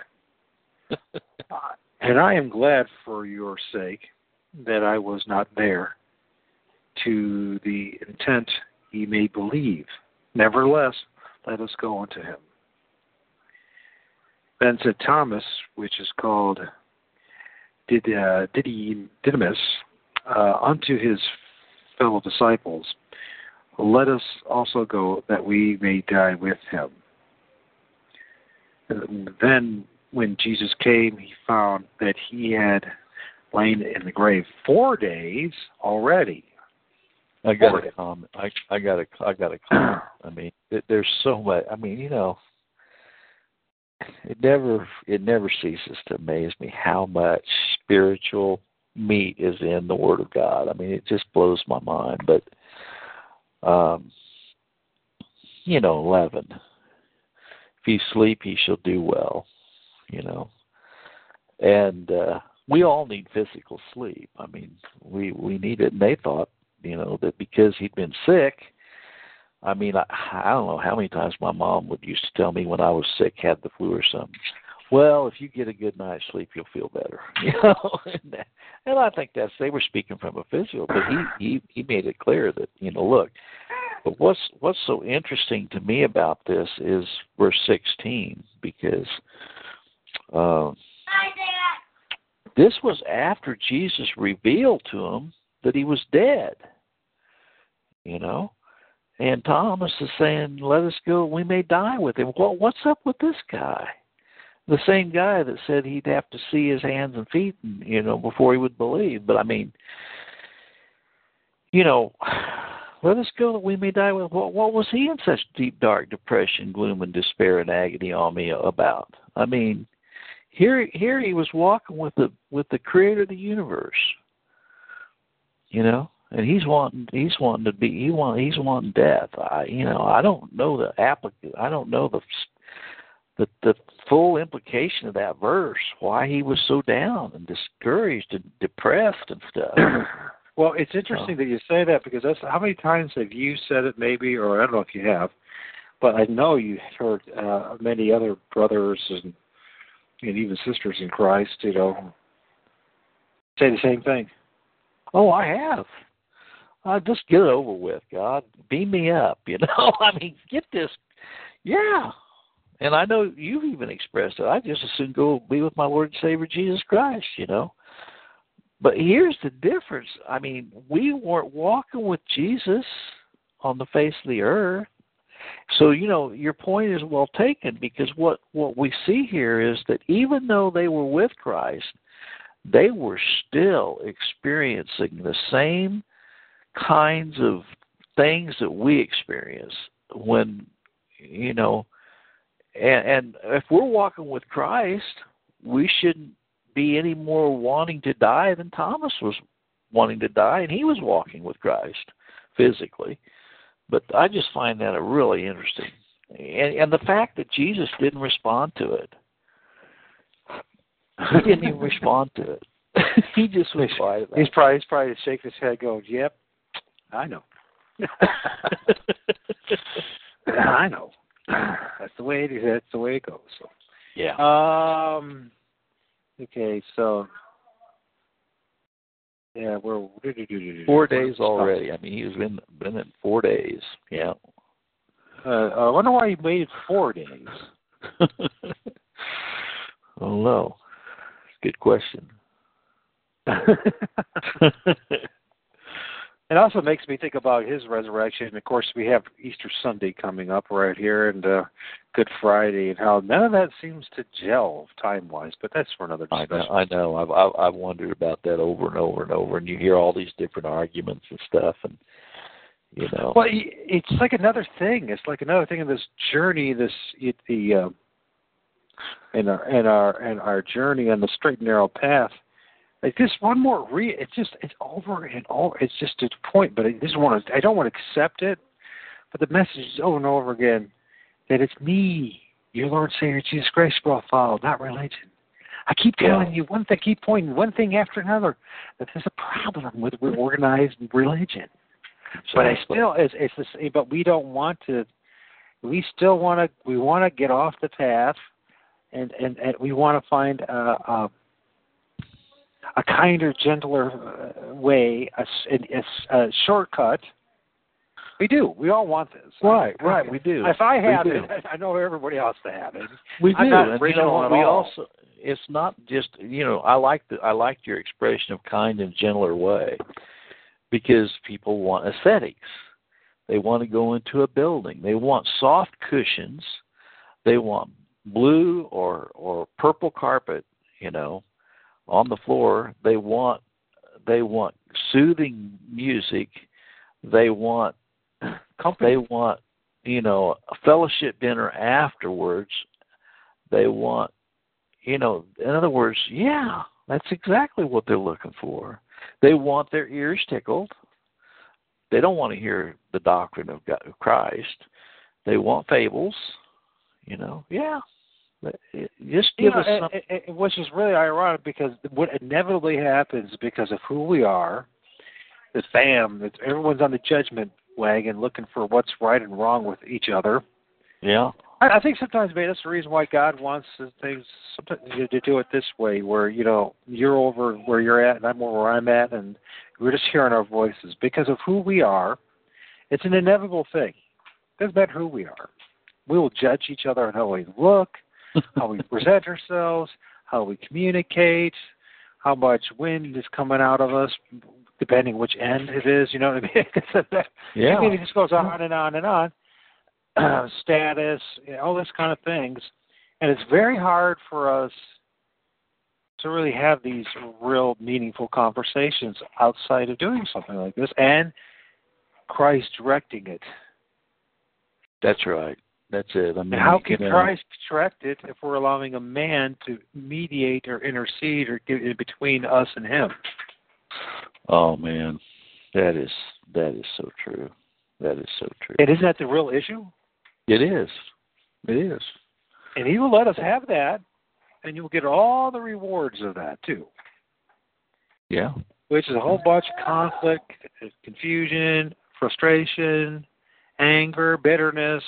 And I am glad for your sake that I was not there, to the intent ye may believe. Nevertheless, let us go unto him. Then said Thomas, which is called Did, uh, Didymus, uh, unto his fellow disciples, let us also go, that we may die with him. And then, when Jesus came, he found that he had lain in the grave four days already. I got a comment. I, I got a, I got a comment. I mean, it, there's so much. I mean, you know, it never, it never ceases to amaze me how much spiritual meat is in the Word of God. I mean, it just blows my mind. But, um, you know, eleven. If he sleep, he shall do well. You know, and uh, we all need physical sleep. I mean, we we need it, and they thought, you know, that because he'd been sick. I mean, I, I don't know how many times my mom would used to tell me when I was sick, had the flu or something. Well, if you get a good night's sleep, you'll feel better. You know, and, and I think that's they were speaking from a physical, but he he he made it clear that, you know, look. But what's what's so interesting to me about this is verse sixteen, because uh, this was after Jesus revealed to him that he was dead. You know. And Thomas is saying, let us go, we may die with him. Well, what's up with this guy? The same guy that said he'd have to see his hands and feet, and, you know, before he would believe. But, I mean, you know, let us go that we may die with him. What, what was he in such deep, dark depression, gloom, and despair and agony on me about? I mean, here here he was walking with the with the creator of the universe, you know? And he's wanting, he's wanting to be, he want, he's wanting death. I, you know, I don't know the applicant, I don't know the, the, the full implication of that verse. Why he was so down and discouraged and depressed and stuff. Well, it's interesting uh, that you say that, because that's how many times have you said it, maybe, or I don't know if you have, but I know you've heard uh, many other brothers and, and even sisters in Christ, you know, say the same thing. Oh, I have. Uh, just get it over with, God. Beam me up, you know. I mean, get this. Yeah. And I know you've even expressed it. I just as soon go be with my Lord and Savior Jesus Christ, you know. But here's the difference. I mean, we weren't walking with Jesus on the face of the earth. So, you know, your point is well taken, because what, what we see here is that even though they were with Christ, they were still experiencing the same kinds of things that we experience when, you know, and, and if we're walking with Christ, we shouldn't be any more wanting to die than Thomas was wanting to die, and he was walking with Christ physically. But I just find that a really interesting, and, and the fact that Jesus didn't respond to it. He didn't even respond to it. He just was quiet. He's probably, he's probably shaking his head going, yep, I know. I know. That's the way it is. That's the way it goes. So. Yeah. Um. Okay, so yeah, we're four days already. I mean, he's been been in four days. Yeah. Uh, I wonder why he waited four days. Oh no, good question. It also makes me think about his resurrection. Of course, we have Easter Sunday coming up right here, and uh, Good Friday, and how none of that seems to gel time-wise. But that's for another discussion. I know. I know. I've, I've I've wondered about that over and over and over, and you hear all these different arguments and stuff, and You know. Well, it's like another thing. It's like another thing in this journey. This it, the uh, in our in our in our journey on the straight and narrow path. Like this one more re. It's just it's over and over. It's just a point, but I just want to. I don't want to accept it. But the message is over and over again that it's me, your Lord Savior Jesus Christ, will follow, not religion. I keep telling yeah. you one thing. Keep pointing one thing after another. That there's a problem with organized religion. But I still, it's, it's the same, but we don't want to. We still want to. We want to get off the path, and and, and we want to find a, a, a kinder, gentler way, a, a, a shortcut. We do. We all want this. Right, I, right. We do. If I have we it, I know everybody else to have it. We I'm do. not And original you know, at we all. also. It's not just you know. I like the. I liked your expression of kind and gentler way. Because people want aesthetics. They want to go into a building. They want soft cushions. They want blue or, or purple carpet, you know, on the floor. They want they want soothing music. They want company. They want, you know, a fellowship dinner afterwards. They want, you know, in other words, yeah, that's exactly what they're looking for. They want their ears tickled. They don't want to hear the doctrine of God, of Christ. They want fables, you know. Yeah, just give you know, us something. It, it, which is really ironic because what inevitably happens because of who we are, the fam, that everyone's on the judgment wagon looking for what's right and wrong with each other. Yeah. I, I think sometimes, man, that's the reason why God wants things sometimes to do it this way, where you know you're over where you're at and I'm over where I'm at, and we're just hearing our voices because of who we are. It's an inevitable thing. It doesn't matter who we are. We will judge each other on how we look, how we present ourselves, how we communicate, how much wind is coming out of us, depending which end it is. You know what I mean? Yeah. I mean, it just goes on and on and on. Uh, status, you know, all this kind of things. And it's very hard for us to really have these real meaningful conversations outside of doing something like this and Christ directing it. That's right. That's it. I mean, and how can you know, Christ direct it if we're allowing a man to mediate or intercede or get in between us and him? Oh man, that is that is so true. That is so true. And isn't that the real issue? It is. It is. And he will let us have that, and you'll get all the rewards of that too. Yeah. Which is a whole bunch of conflict, confusion, frustration, anger, bitterness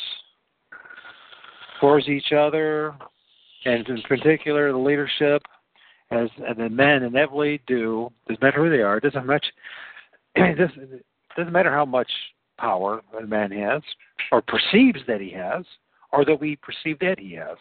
towards each other, and in particular the leadership, as and the men inevitably do. Doesn't matter who they are. It doesn't much. It doesn't, it doesn't matter how much power a man has, or perceives that he has, or that we perceive that he has.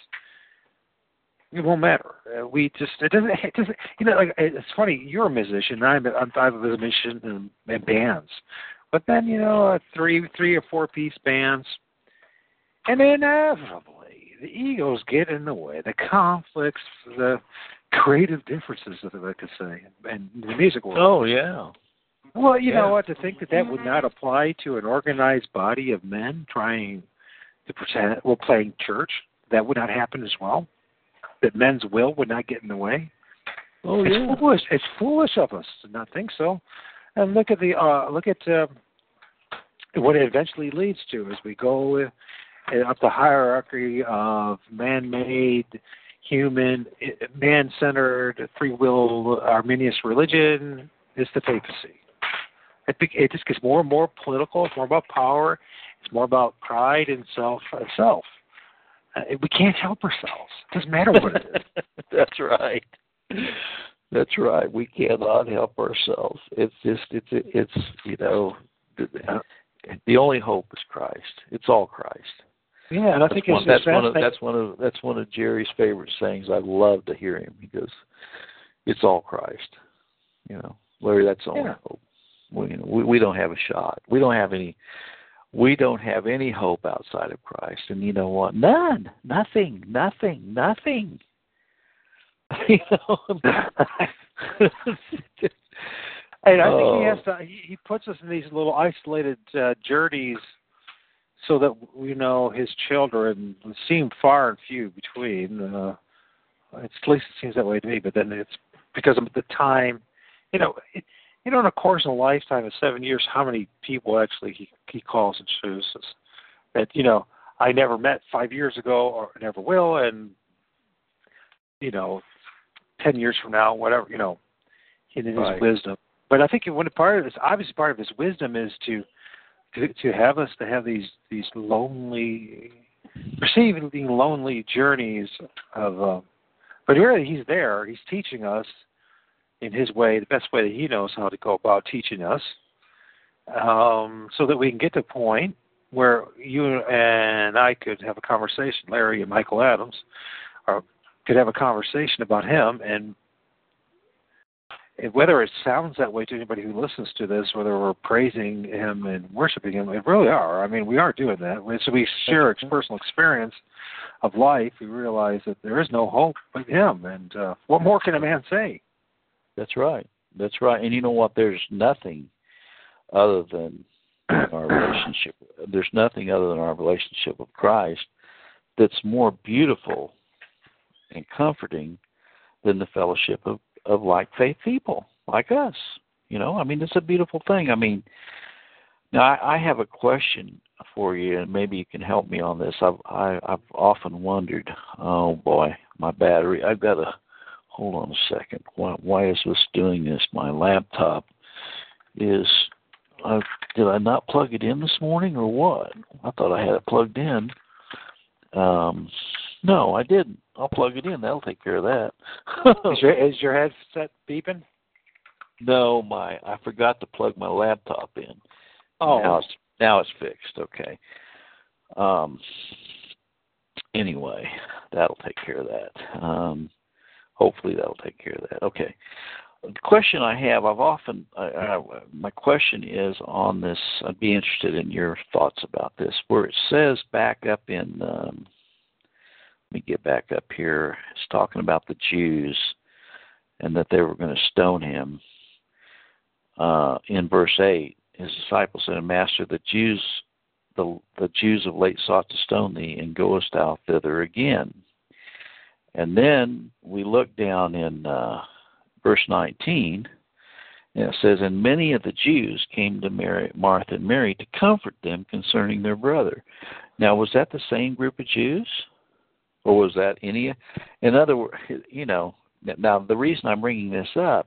It won't matter. Uh, we just it doesn't. It doesn't. You know, like it's funny. You're a musician. I'm I'm, I'm a musician in, in bands, but then you know, uh, three three or four piece bands, and inevitably the egos get in the way. The conflicts, the creative differences, if I could say, and the music world. Oh yeah. Well, you yeah. know what? To think that that would not apply to an organized body of men trying to pretend, well, playing church, that would not happen as well. That men's will would not get in the way. Oh it's yeah. foolish. It's foolish of us to not think so. And look at the uh, look at uh, what it eventually leads to as we go uh, up the hierarchy of man-made, human, man-centered, free will, Arminius religion is the papacy. It, it just gets more and more political. It's more about power. It's more about pride and self. Uh, self. Uh, we can't help ourselves. It doesn't matter what it is. That's right. That's right. We cannot help ourselves. It's just it's it's you know the, the only hope is Christ. It's all Christ. Yeah, and I that's think one, it's that's one of that's one of that's one of Jerry's favorite sayings. I love to hear him. He goes, "It's all Christ." You know, Larry, that's the only yeah. hope. We, you know, we we don't have a shot. We don't have any. We don't have any hope outside of Christ. And you know what? None. Nothing. Nothing. Nothing. You know. And I think Oh. he has to. He, he puts us in these little isolated uh, journeys, so that you know his children seem far and few between. Uh, it's, at least it seems that way to me. But then it's because of the time, you know. It, you know, in a course of a lifetime of seven years, how many people actually he, he calls and chooses that you know I never met five years ago or never will, and you know, ten years from now, whatever, you know, in his Right. wisdom. But I think one part of this, obviously, part of his wisdom is to to, to have us to have these these lonely, perceiving lonely journeys of. Uh, but really, he's there. He's teaching us in his way, the best way that he knows how to go about teaching us, um, so that we can get to a point where you and I could have a conversation, Larry and Michael Adams, or could have a conversation about him, and whether it sounds that way to anybody who listens to this, whether we're praising him and worshiping him, it really are. I mean, we are doing that. So we share a personal experience of life. We realize that there is no hope but him, and uh, what more can a man say? That's right. That's right. And you know what? There's nothing other than our relationship. There's nothing other than our relationship with Christ that's more beautiful and comforting than the fellowship of, of like faith people like us. You know, I mean, it's a beautiful thing. I mean, now I, I have a question for you, and maybe you can help me on this. I've I, I've often wondered. Oh boy, my battery. I've got to hold on a second. Why, why is this doing this? My laptop is. Uh, did I not plug it in this morning, or what? I thought I had it plugged in. Um, no, I didn't. I'll plug it in. That'll take care of that. is, your, is your headset beeping? No, my I forgot to plug my laptop in. Oh, now it's now it's fixed. Okay. Um. Anyway, that'll take care of that. Um. Hopefully, that'll take care of that. Okay. The question I have, I've often, I, I, my question is on this. I'd be interested in your thoughts about this. Where it says back up in, um, let me get back up here. It's talking about the Jews and that they were going to stone him. Uh, in verse eight, his disciples said, "Master, the Jews, the the Jews of late sought to stone thee, and goest thou thither again?" And then we look down in uh, verse nineteen, and it says, "And many of the Jews came to Mary, Martha and Mary to comfort them concerning their brother." Now, was that the same group of Jews? Or was that any? In other words, you know, now the reason I'm bringing this up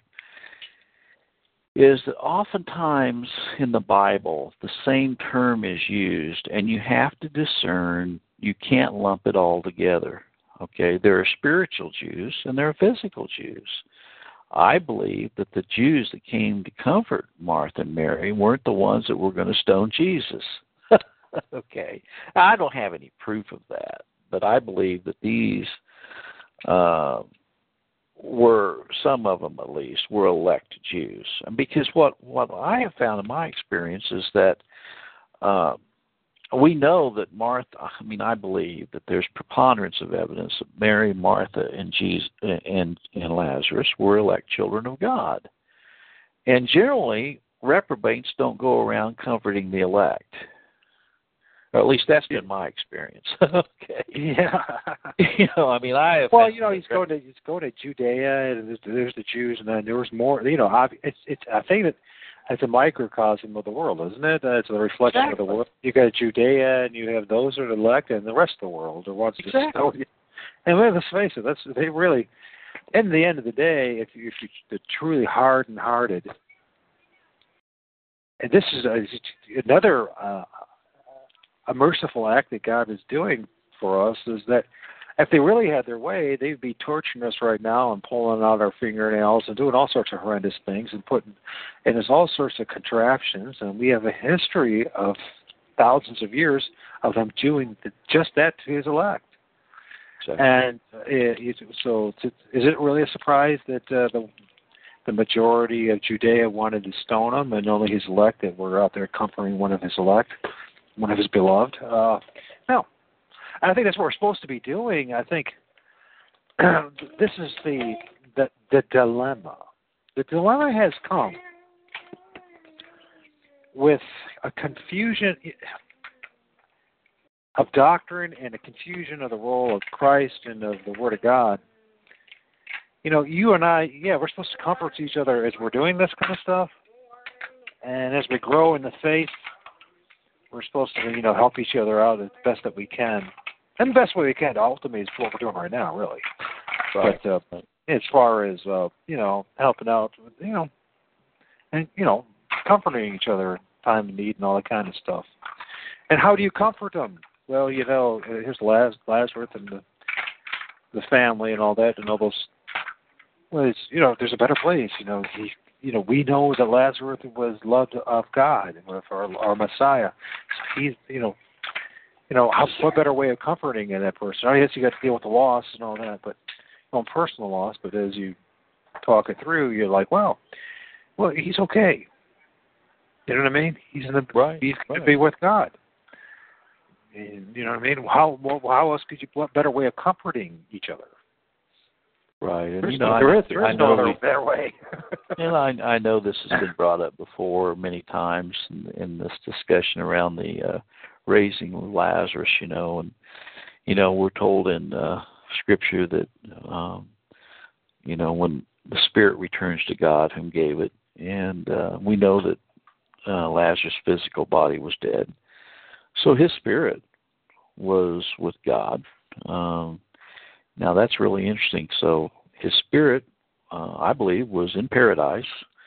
is that oftentimes in the Bible, the same term is used, and you have to discern, you can't lump it all together. Okay, there are spiritual Jews and there are physical Jews. I believe that the Jews that came to comfort Martha and Mary weren't the ones that were going to stone Jesus. Okay, I don't have any proof of that, but I believe that these uh, were, some of them at least, were elect Jews. Because what, what I have found in my experience is that uh, we know that Martha, I mean, I believe that there's preponderance of evidence that Mary, Martha, and Jesus and, and Lazarus were elect children of God. And generally, reprobates don't go around comforting the elect. Or at least that's been my experience. Okay. Yeah. You know, I mean, I have. Well, you know, he's going to he's going to Judea, and there's, there's the Jews, and then there was more. You know, it's it's. I think that it's a microcosm of the world, isn't it? Uh, it's a reflection exactly. of the world. You got Judea, and you have those that are elect, and the rest of the world are ones exactly. that. And let's face it, that's they really. In the end of the day, if you if you're truly hardened-hearted, and this is a, another. Uh, A merciful act that God is doing for us is that if they really had their way, they'd be torturing us right now and pulling out our fingernails and doing all sorts of horrendous things and putting, and there's all sorts of contraptions, and we have a history of thousands of years of them doing just that to his elect. Exactly. And it, so, to, is it really a surprise that uh, the the majority of Judea wanted to stone him, and only his elect that were out there comforting one of his elect? One of his beloved. Uh, no, I think that's what we're supposed to be doing. I think this is the, the the dilemma. The dilemma has come with a confusion of doctrine and a confusion of the role of Christ and of the Word of God. You know, you and I, yeah, we're supposed to comfort each other as we're doing this kind of stuff. And as we grow in the faith, we're supposed to, you know, help each other out as best that we can. And the best way we can, ultimately, is what we're doing right now, really. Right. But uh, as far as, uh, you know, helping out, you know, and, you know, comforting each other in time of need and all that kind of stuff. And how do you comfort them? Well, you know, here's Laz, Lazarus and the, the family and all that and all those. Well, it's, you know, there's a better place. You know, he, you know, we know that Lazarus was loved of God and with our, our Messiah. So he's, you know, you know, how, what better way of comforting that person? I guess you got to deal with the loss and all that, but you know, personal loss. But as you talk it through, you're like, well, well, he's okay. You know what I mean? He's in the right. He's going right. to be with God. And, you know what I mean? How how else could you? What better way of comforting each other? Right. And, There's you know, no, I, there is, there is I no know other we, better way. and I I know this has been brought up before many times in, in this discussion around the uh, raising Lazarus. You know, and you know we're told in uh, Scripture that um, you know when the spirit returns to God, whom gave it, and uh, we know that uh, Lazarus' physical body was dead. So his spirit was with God. Um, now that's really interesting. So his spirit, uh, I believe, was in paradise.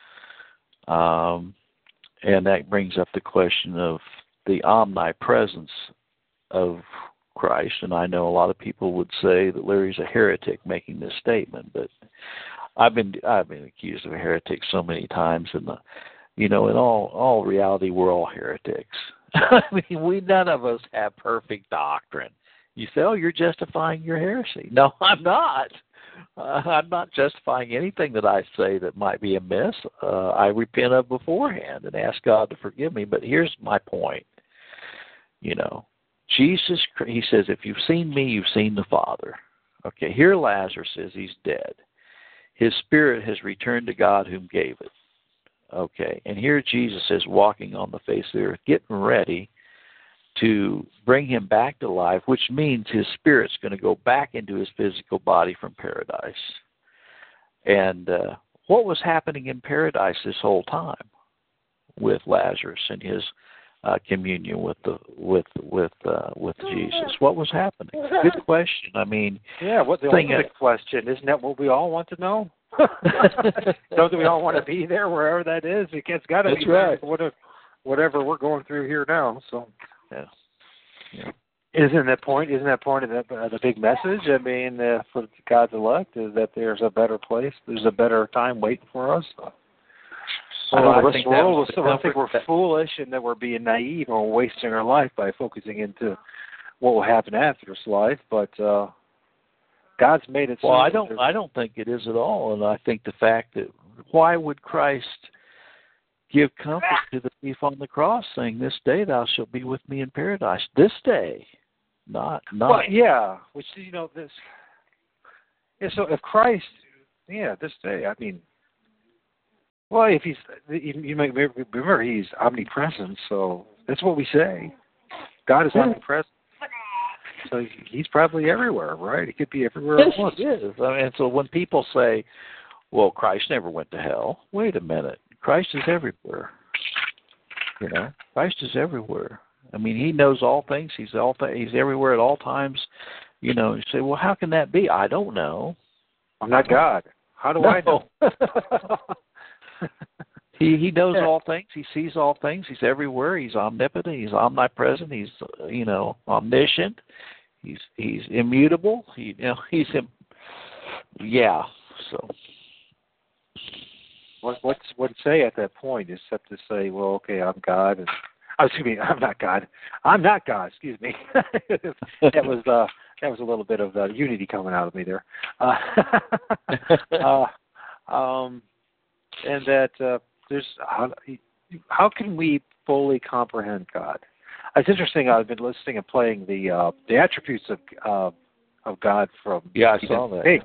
Um, and that brings up the question of the omnipresence of Christ. And I know a lot of people would say that Larry's a heretic making this statement, but I've been I've been accused of a heretic so many times, and the, you know, in all all reality, we're all heretics. I mean, we none of us have perfect doctrine. You say, "Oh, you're justifying your heresy." No, I'm not. Uh, I'm not justifying anything that I say that might be amiss. Uh, I repent of beforehand and ask God to forgive me. But here's my point. You know, Jesus, he says, "If you've seen me, you've seen the Father." Okay, here Lazarus says he's dead. His spirit has returned to God whom gave it. Okay, and here Jesus is walking on the face of the earth, getting ready to bring him back to life, which means his spirit's going to go back into his physical body from paradise. And uh, what was happening in paradise this whole time with Lazarus and his uh, communion with the with with uh, with Jesus? What was happening? Good question. I mean, yeah, what the ultimate question? Isn't that what we all want to know? Don't we all want to be there wherever that is? It's got to be right. whatever, whatever we're going through here now. So, yeah. yeah. Isn't that point? Isn't that point of the, uh, the big message? I mean, uh, for God's elect, is that there's a better place, there's a better time waiting for us. So, well, I, I, think was, so I think we're that, foolish and that we're being naive and we're wasting our life by focusing into what will happen after this life. But uh, God's made it. Well, so I don't. I don't think it is at all, and I think the fact that why would Christ give comfort to the thief on the cross, saying, "This day thou shalt be with me in paradise." This day, not not. Well, yeah, which you know this. Yeah, so if Christ, yeah, this day. I mean, well, if he's, you, you may remember he's omnipresent, so that's what we say. God is omnipresent. So he's probably everywhere, right? He could be everywhere yes, at once. He is. I mean, so when people say, "Well, Christ never went to hell," wait a minute. Christ is everywhere. You know, Christ is everywhere. I mean, he knows all things. He's all th- He's everywhere at all times. You know, you say, "Well, how can that be?" I don't know. I'm not God. How do no. I know? he he knows all things. He sees all things. He's everywhere. He's omnipotent. He's omnipresent. He's uh, you know omniscient. He's he's immutable. He you know he's him. Yeah. So. What what's what to say at that point? Except to say, well, okay, I'm God, and oh, excuse me, I'm not God. I'm not God. Excuse me. that was uh, that was a little bit of uh, unity coming out of me there. Uh, uh, um, and that uh, there's how, how can we fully comprehend God? It's interesting. I've been listening and playing the uh, the attributes of uh, of God from yeah, I saw that. Hey.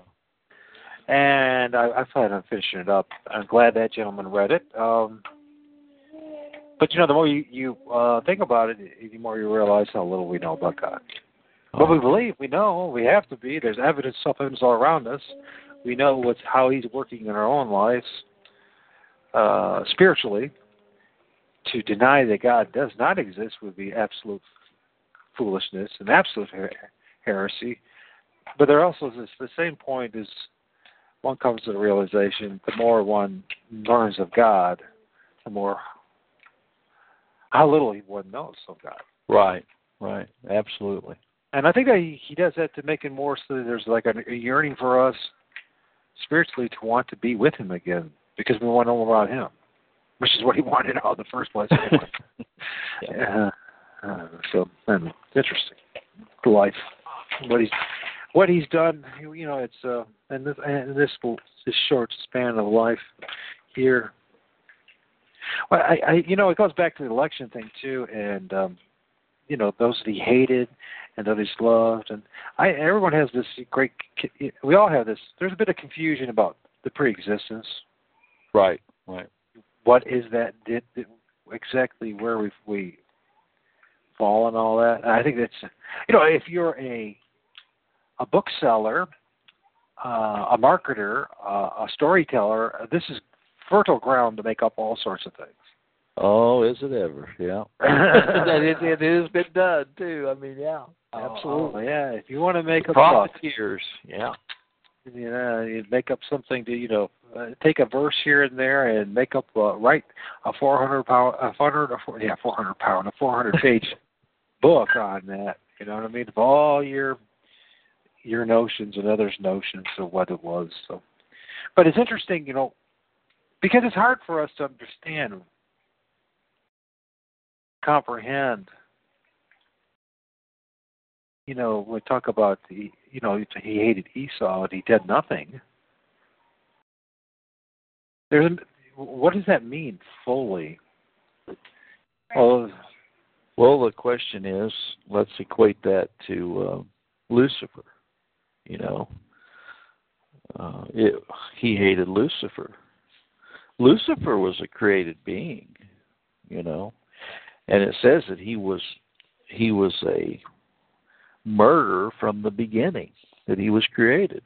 And I, I plan on finishing it up. I'm glad that gentleman read it. Um, But you know, the more you, you uh, think about it, the more you realize how little we know about God. But we believe, we know, we have to be. There's evidence, self-evidence all around us. We know what's how He's working in our own lives uh, spiritually. To deny that God does not exist would be absolute foolishness and absolute her- heresy. But there also is the same point is one comes to the realization, the more one learns of God, the more how little one knows of God. Right, right, absolutely. And I think that he, he does that to make it more so that there's like a, a yearning for us spiritually to want to be with Him again because we want to know about Him, which is what He wanted out in the first place. yeah. uh, uh, so, um, interesting. Life, what he's what he's done. You know, it's uh, and this and this this short span of life here. Well, I, I you know, it goes back to the election thing too, and um, you know, those that He hated and those He's loved, and I everyone has this great. We all have this. There's a bit of confusion about the pre-existence. Right, right. What is that? Did, did exactly where we we fall and all that? And I think that's, you know, if you're a a bookseller, uh, a marketer, uh, a storyteller, this is fertile ground to make up all sorts of things. Oh, is it ever? Yeah. it, it, it has been done too. I mean, yeah, absolutely. Oh, yeah, if you want to make a profiteers, yeah. You know, you make up something to, you know, uh, take a verse here and there and make up, uh, write a four hundred pound, a four hundred, yeah, four hundred pound, a four hundred page book on that. You know what I mean? Of all your your notions and others' notions of what it was. So, but it's interesting, you know, because it's hard for us to understand, comprehend. You know, we talk about the, you know, he hated Esau and he did nothing. There's, what does that mean fully? Well, well, the question is, let's equate that to uh, Lucifer. You know, uh, it, he hated Lucifer. Lucifer was a created being, you know, and it says that he was he was a murderer from the beginning, that he was created.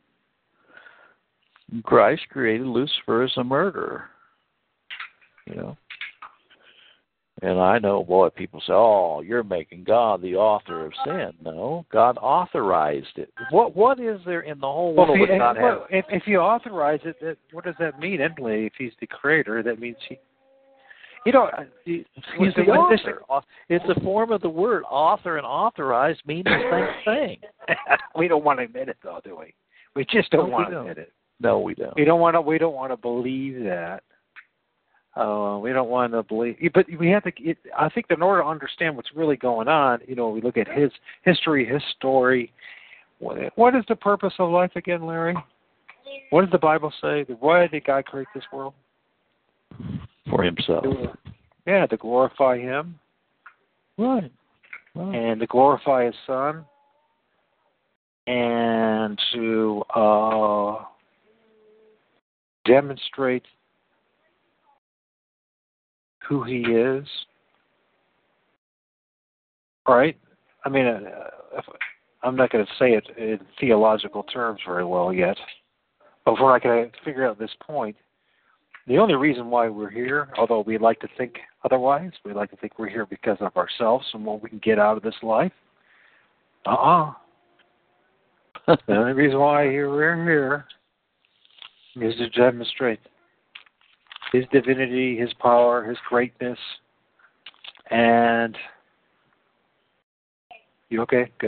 Christ created Lucifer as a murderer, you know. And I know, boy, people say, oh, you're making God the author of sin. No, God authorized it. What What is there in the whole world well, that God has? If, if you authorize it, that, what does that mean? Anyway, if He's the creator, that means He, you know, He's the author. It's a form of the word. Author and authorized mean the same thing. We don't want to admit it, though, do we? We just don't no, want to admit it. No, we don't. We don't want to. We don't want to believe that. Uh, we don't want to believe, but we have to. It, I think that in order to understand what's really going on, you know, we look at His history, His story. What, what is the purpose of life again, Larry? What does the Bible say? Why did God create this world? For Himself. Yeah, to glorify Him. Right. right. And to glorify His Son. And to uh, demonstrate who He is. Right? I mean, uh, if, I'm not going to say it in theological terms very well yet. But before I can figure out this point, the only reason why we're here, although we like to think otherwise, we like to think we're here because of ourselves and what we can get out of this life. Uh-uh. The only reason why we're here is to demonstrate His divinity, His power, His greatness, and you okay? Good.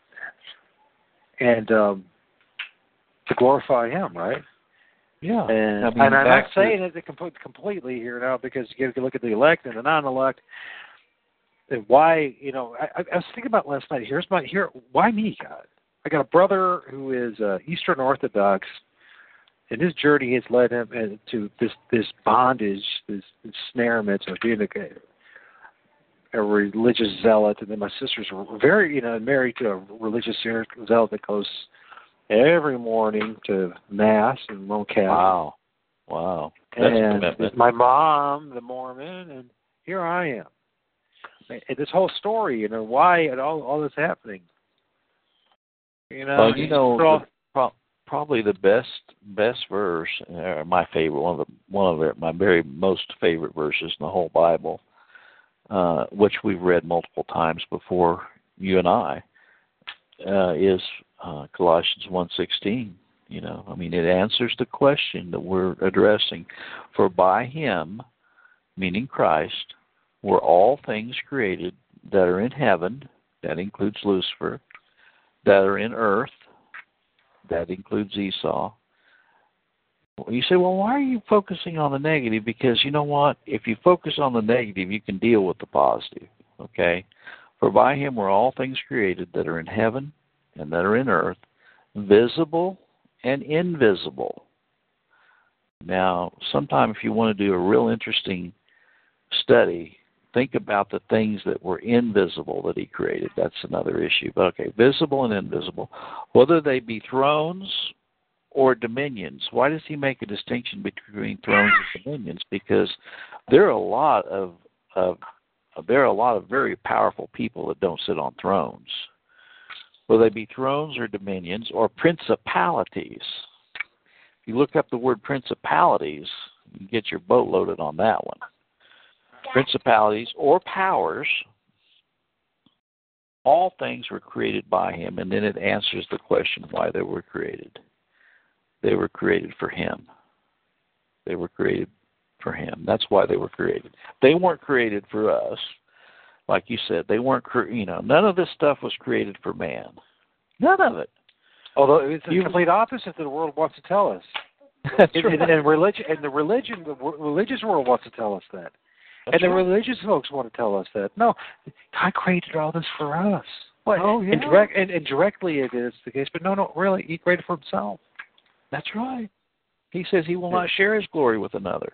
And um, to glorify Him, right? Yeah. And, I mean, and I'm not to... saying it completely here now because you have to look at the elect and the non-elect. And why, you know, I, I was thinking about last night. Here's my here. Why me, God? I got a brother who is uh, Eastern Orthodox, and his journey has led him into this this bondage, this ensnarement of being a, a religious zealot. And then my sisters were very, you know, married to a religious zealot that goes every morning to Mass and Roman Catholic. Wow. Wow. That's and a commitment. my mom, the Mormon, and here I am. And this whole story, you know, why and all all this happening. You know, well, you know, all, the, pro- probably the best best verse, or my favorite, one of the one of the, my very most favorite verses in the whole Bible, uh, which we've read multiple times before, you and I, uh, is uh, Colossians one sixteen. You know, I mean, it answers the question that we're addressing. For by Him, meaning Christ, were all things created that are in heaven, that includes Lucifer, that are in earth, that includes Esau. You say, well, why are you focusing on the negative? Because you know what? If you focus on the negative, you can deal with the positive, okay? For by Him were all things created that are in heaven and that are in earth, visible and invisible. Now, sometime if you want to do a real interesting study, think about the things that were invisible that He created. That's another issue. But okay, visible and invisible. Whether they be thrones or dominions. Why does He make a distinction between thrones and dominions? Because there are a lot of, of there are a lot of very powerful people that don't sit on thrones. Whether they be thrones or dominions or principalities. If you look up the word principalities, you can get your boat loaded on that one. Principalities or powers, all things were created by Him, and then it answers the question why they were created. They were created for Him. They were created for Him. That's why they were created. They weren't created for us. Like you said, they weren't, cre- you know, none of this stuff was created for man. None of it. Although it's the You, complete opposite that the world wants to tell us. That's and, right. and, and religion, and the religion, the religious world wants to tell us that. That's and the right. religious folks want to tell us that. No, God created all this for us. What? Oh, yeah. And, direct, and, and directly it is the case, but no, no, really, He created for Himself. That's right. He says He will not share His glory with another.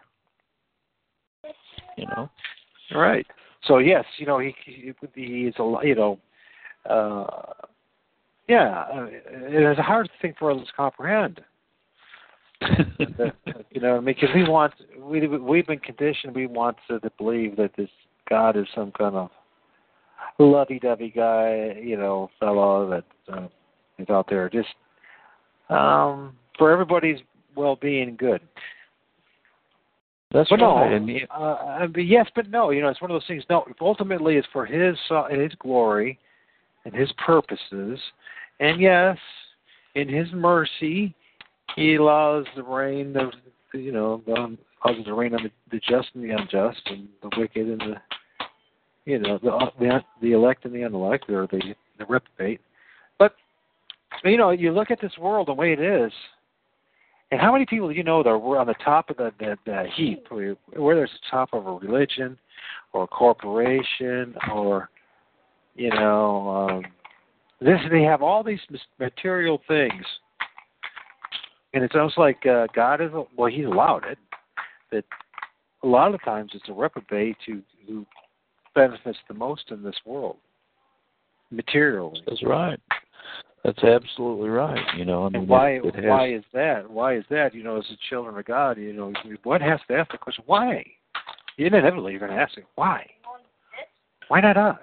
You know? Right. So, yes, you know, He, he, he is, a, you know, uh, yeah, it is a hard thing for us to comprehend. You know, because we want, we, we've been conditioned, we want to, to believe that this God is some kind of lovey-dovey guy, you know, fellow that uh, is out there just um, for everybody's well-being and good. That's but right. No, and it, uh, but yes, but no, you know, it's one of those things. No, ultimately, it's for His uh, His glory and His purposes, and yes, in His mercy, He allows the rain of, you know, um, causes the rain on the, the just and the unjust, and the wicked and the, you know, the the, the elect and the unelect, or the the reprobate. But you know, you look at this world the way it is. And how many people do you know that are on the top of the, the, the heap, whether it's the top of a religion or a corporation or, you know, um, this they have all these material things. And it's almost like uh, God is, well, He's allowed it, that a lot of times it's a reprobate who, who benefits the most in this world, materially. That's right. That's absolutely right. You know, I mean, and why? it, it has, why is that? Why is that? You know, as a children of God, you know, one has to ask the question, why? Inevitably, you're going to ask it, why? Why not us?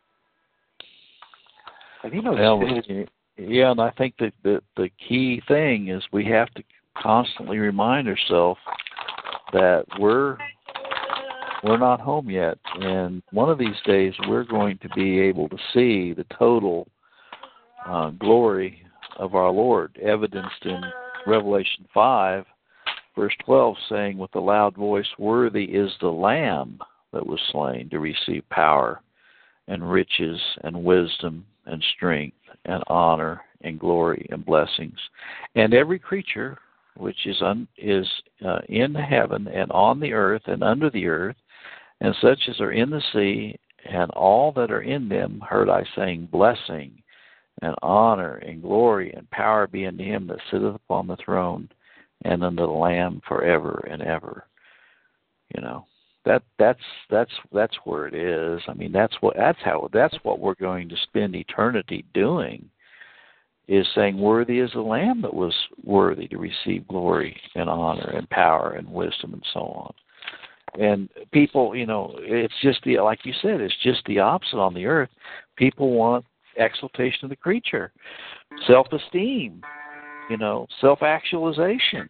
And He knows. Well, yeah, and I think that the the key thing is we have to constantly remind ourselves that we're we're not home yet, and one of these days we're going to be able to see the total Uh, glory of our Lord, evidenced in Revelation five, verse twelve, saying with a loud voice, "Worthy is the Lamb that was slain to receive power and riches and wisdom and strength and honor and glory and blessings. And every creature which is un, is uh, in heaven and on the earth and under the earth, and such as are in the sea, and all that are in them, heard I saying, blessing and honor and glory and power be unto Him that sitteth upon the throne and unto the Lamb forever and ever." You know, that that's that's that's where it is. I mean, that's what that's how that's what we're going to spend eternity doing, is saying, "Worthy is the Lamb that was worthy to receive glory and honor and power and wisdom," and so on. And people, you know, it's just the, like you said, it's just the opposite on the earth. People want exaltation of the creature, self-esteem, you know, self-actualization.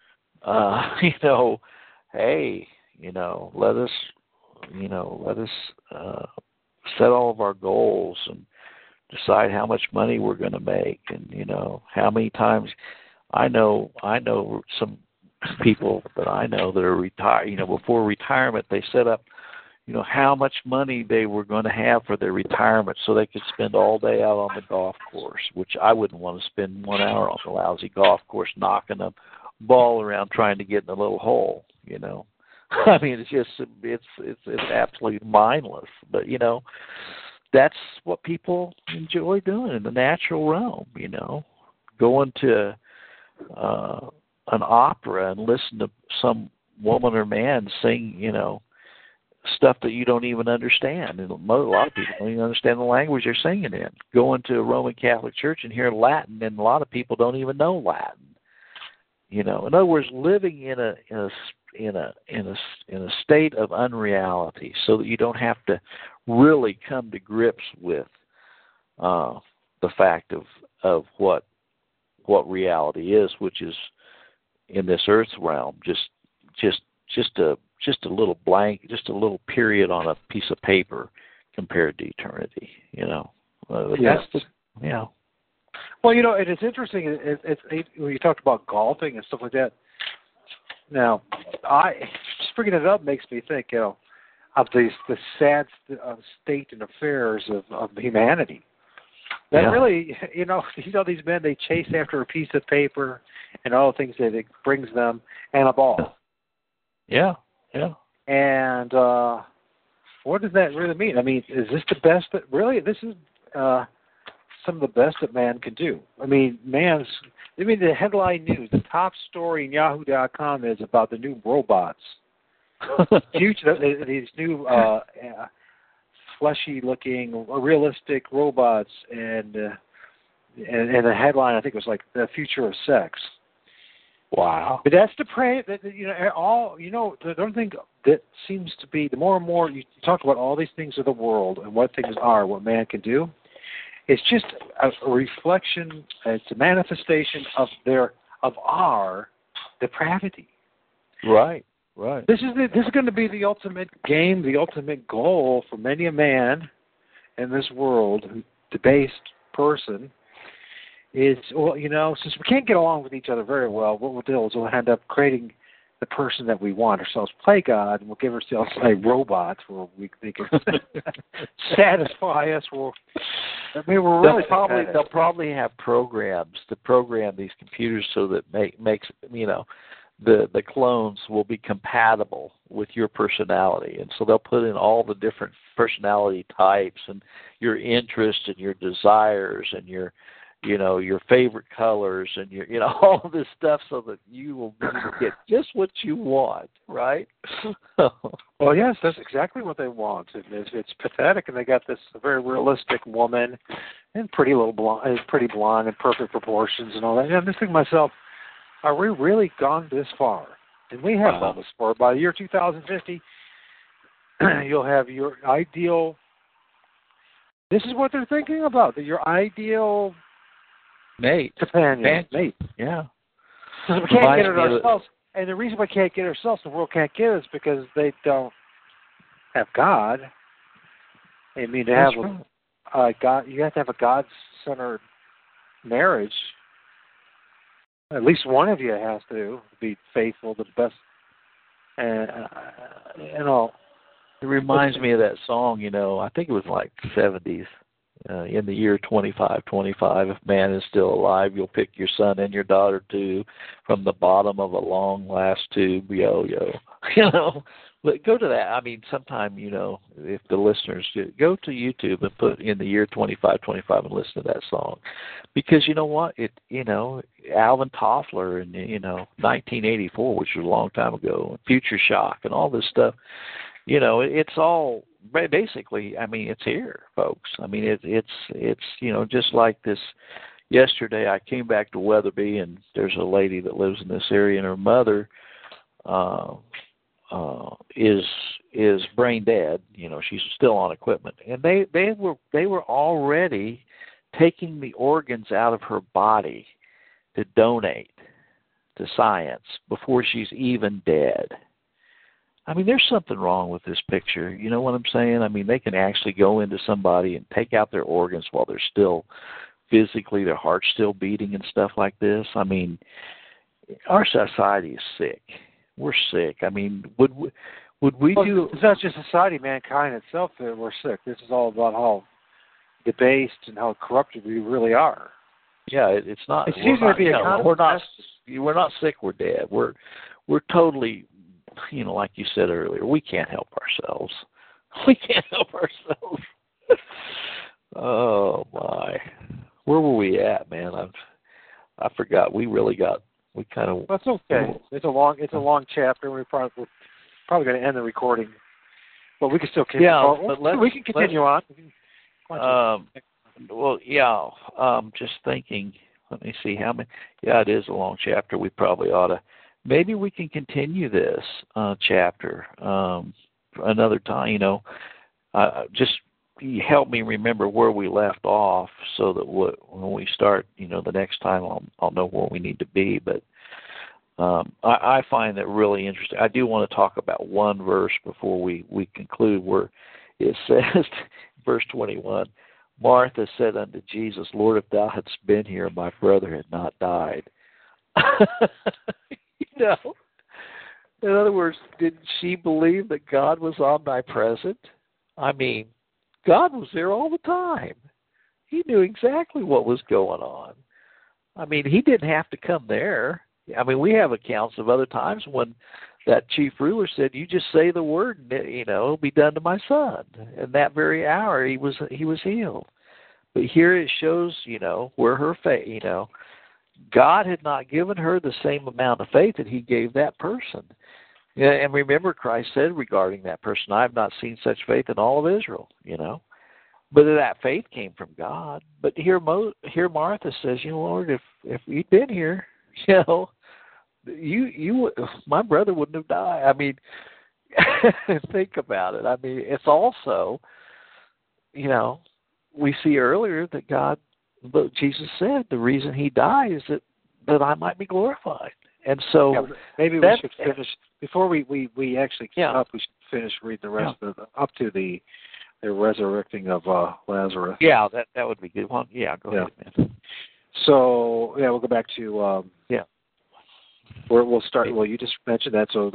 Uh, you know, hey, you know, let us, you know, let us uh, set all of our goals and decide how much money we're going to make, and you know, how many times. I know, I know some people that I know that are retired. You know, before retirement, they set up, you know, how much money they were going to have for their retirement, so they could spend all day out on the golf course. Which I wouldn't want to spend one hour on the lousy golf course knocking a ball around trying to get in a little hole. You know, I mean, it's just it's it's it's absolutely mindless. But you know, that's what people enjoy doing in the natural realm. You know, going to uh, an opera and listen to some woman or man sing, you know, stuff that you don't even understand. And a lot of people don't even understand the language they're singing in. Going to a Roman Catholic church and hear Latin, and a lot of people don't even know Latin. You know, in other words, living in a in a in a in a in a state of unreality, so that you don't have to really come to grips with uh, the fact of of what what reality is, which is in this earth realm, just just just a just a little blank, just a little period on a piece of paper compared to eternity. You know, uh, yes. That's the, you know. Well, you know, it is interesting. It, it, it, it, when you talked about golfing and stuff like that. Now, I just bringing it up makes me think, you know, of the the sad st- uh, state and affairs of, of humanity. That yeah. really, you know, you know, these men, they chase after a piece of paper and all the things that it brings them, and a ball. Yeah, yeah. And uh, what does that really mean? I mean, is this the best that really? This is uh, some of the best that man can do. I mean, man's. I mean, the headline news, the top story in Yahoo dot com is about the new robots. Future, these new uh, uh, fleshy-looking, realistic robots, and, uh, and and the headline I think was like the future of sex. Wow! But that's the prey. That you know, all you know. The one thing that seems to be the more and more you talk about all these things of the world and what things are, what man can do. It's just a, a reflection. It's a manifestation of their of our depravity. Right. Right. This is the, this is going to be the ultimate game, the ultimate goal for many a man in this world, who debased person. Is, well, you know, since we can't get along with each other very well, what we'll do is we'll end up creating the person that we want ourselves, play God, and we'll give ourselves a robot where we they can satisfy us. We'll, I mean, we're really they'll probably they'll probably have programs to program these computers so that make makes you know. the the clones will be compatible with your personality. And so they'll put in all the different personality types and your interests and your desires and your, you know, your favorite colors and your, you know, all of this stuff so that you will be able to get just what you want, right? Well, yes, that's exactly what they want. It's, it's pathetic, and they got this very realistic woman and pretty little blonde, pretty blonde and perfect proportions and all that. And I'm just thinking to myself, are we really gone this far? And we have gone this far. By the year two thousand fifty, you'll have your ideal. This is what they're thinking about, that your ideal mate, companion, mate. mate. Yeah. Because we can't get it ourselves. And the reason we can't get it ourselves, the world can't get it, is because they don't have God. I mean, to have a, a God, you have to have a God-centered marriage. At least one of you has to be faithful to the best, and uh, you know. It reminds me of that song, you know. I think it was like seventies. Uh, in the year twenty-five twenty-five, if man is still alive, you'll pick your son and your daughter too from the bottom of a long last tube, yo yo. You know, but go to that. I mean, sometime, you know, if the listeners do, go to YouTube and put in the year twenty-five twenty-five and listen to that song, because you know what? It, you know, Alvin Toffler in you know nineteen eighty-four, which was a long time ago, Future Shock and all this stuff. You know, it's all basically. I mean, it's here, folks. I mean, it, it's it's you know just like this. Yesterday, I came back to Weatherby, and there's a lady that lives in this area, and her mother. Uh, uh, is is brain dead. You know, she's still on equipment, and they they were they were already taking the organs out of her body to donate to science before she's even dead. I mean, there's something wrong with this picture. You know what I'm saying? I mean, they can actually go into somebody and take out their organs while they're still physically, their heart's still beating and stuff like this. I mean, our society is sick. We're sick. I mean, would we, would we well, do... It's not just society, mankind itself that we're sick. This is all about how debased and how corrupted we really are. Yeah, it, it's not... It's easier to be a know, we're not We're not sick, we're dead. We're, we're totally... You know, like you said earlier, we can't help ourselves. We can't help ourselves. Oh my, where were we at, man? I I forgot. We really got. We kind of. That's okay. It's a long. It's a long chapter. We're probably we're probably going to end the recording, but we can still continue. Yeah, well, but let's, we can continue on. Um, well, yeah. Um, just thinking. Let me see how many. Yeah, it is a long chapter. We probably ought to. Maybe we can continue this uh, chapter um, another time. You know, uh, just help me remember where we left off, so that what, when we start, you know, the next time, I'll I'll know where we need to be. But um, I, I find that really interesting. I do want to talk about one verse before we we conclude, where it says, verse twenty-one. Martha said unto Jesus, Lord, if thou hadst been here, my brother had not died. You know, in other words, did she believe that God was omnipresent? I mean, God was there all the time. He knew exactly what was going on. I mean, he didn't have to come there. I mean, we have accounts of other times when that chief ruler said, "You just say the word, and, you know, it'll be done to my son." And that very hour, he was he was healed. But here it shows, you know, where her faith, you know. God had not given her the same amount of faith that he gave that person. Yeah, and remember, Christ said regarding that person, I have not seen such faith in all of Israel, you know. But that faith came from God. But here Mo, here Martha says, you know, Lord, if, if you'd been here, you know, you, you, my brother wouldn't have died. I mean, think about it. I mean, it's also, you know, we see earlier that God, but Jesus said the reason he died is that, that I might be glorified. And so yeah, maybe we should finish before we, we, we actually yeah. up. We should finish read the rest yeah. of the, up to the the resurrecting of uh, Lazarus. Yeah, that that would be good. Well, yeah, go yeah. ahead, man. So yeah, we'll go back to um, yeah. Where we'll start. Well, you just mentioned that. So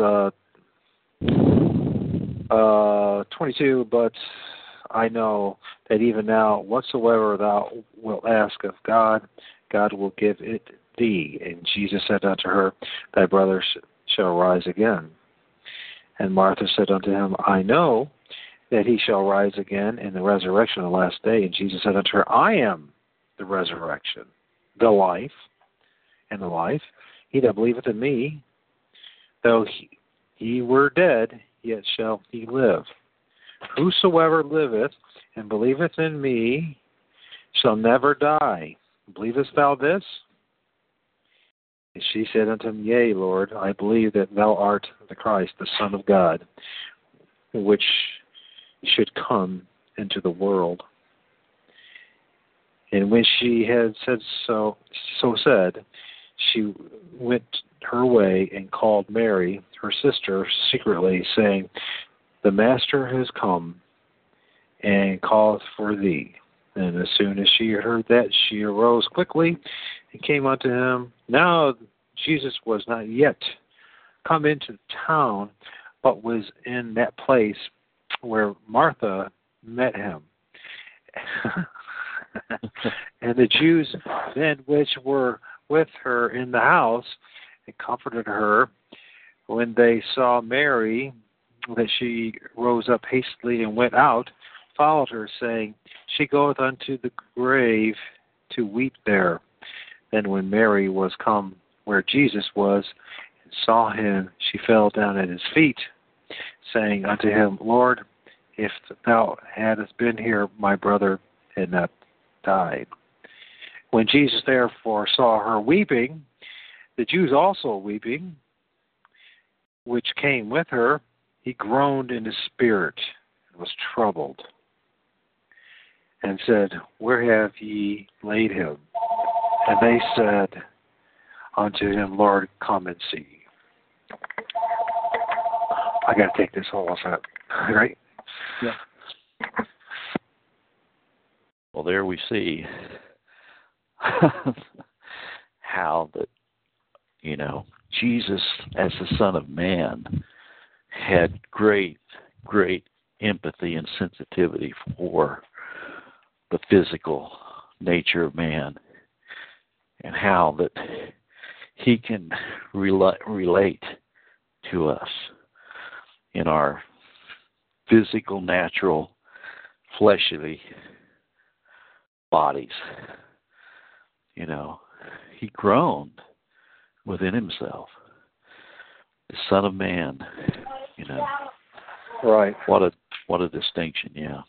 the uh, twenty-two, but I know that even now, whatsoever thou wilt ask of God, God will give it thee. And Jesus said unto her, thy brother sh- shall rise again. And Martha said unto him, I know that he shall rise again in the resurrection of the last day. And Jesus said unto her, I am the resurrection, the life, and the life. He that believeth in me, though he, he were dead, yet shall he live. Whosoever liveth and believeth in me shall never die. Believest thou this? And she said unto him, Yea, Lord, I believe that thou art the Christ, the Son of God, which should come into the world. And when she had said so, so said, she went her way and called Mary, her sister, secretly, saying, the Master has come and calleth for thee. And as soon as she heard that, she arose quickly and came unto him. Now Jesus was not yet come into the town, but was in that place where Martha met him. And the Jews then which were with her in the house and comforted her, when they saw Mary, that she rose up hastily and went out, followed her, saying, she goeth unto the grave to weep there. Then when Mary was come where Jesus was, and saw him, she fell down at his feet, saying unto him, Lord, if thou hadst been here, my brother had not died. When Jesus therefore saw her weeping, the Jews also weeping, which came with her, he groaned in his spirit and was troubled, and said, Where have ye laid him? And they said unto him, Lord, come and see. I got to take this whole up, right? Yeah. Well, there we see how that, you know, Jesus, as the Son of Man, had great, great empathy and sensitivity for the physical nature of man, and how that he can rela- relate to us in our physical, natural, fleshly bodies. You know, he groaned within himself. The Son of Man, you know. Right. What a what a distinction, yeah.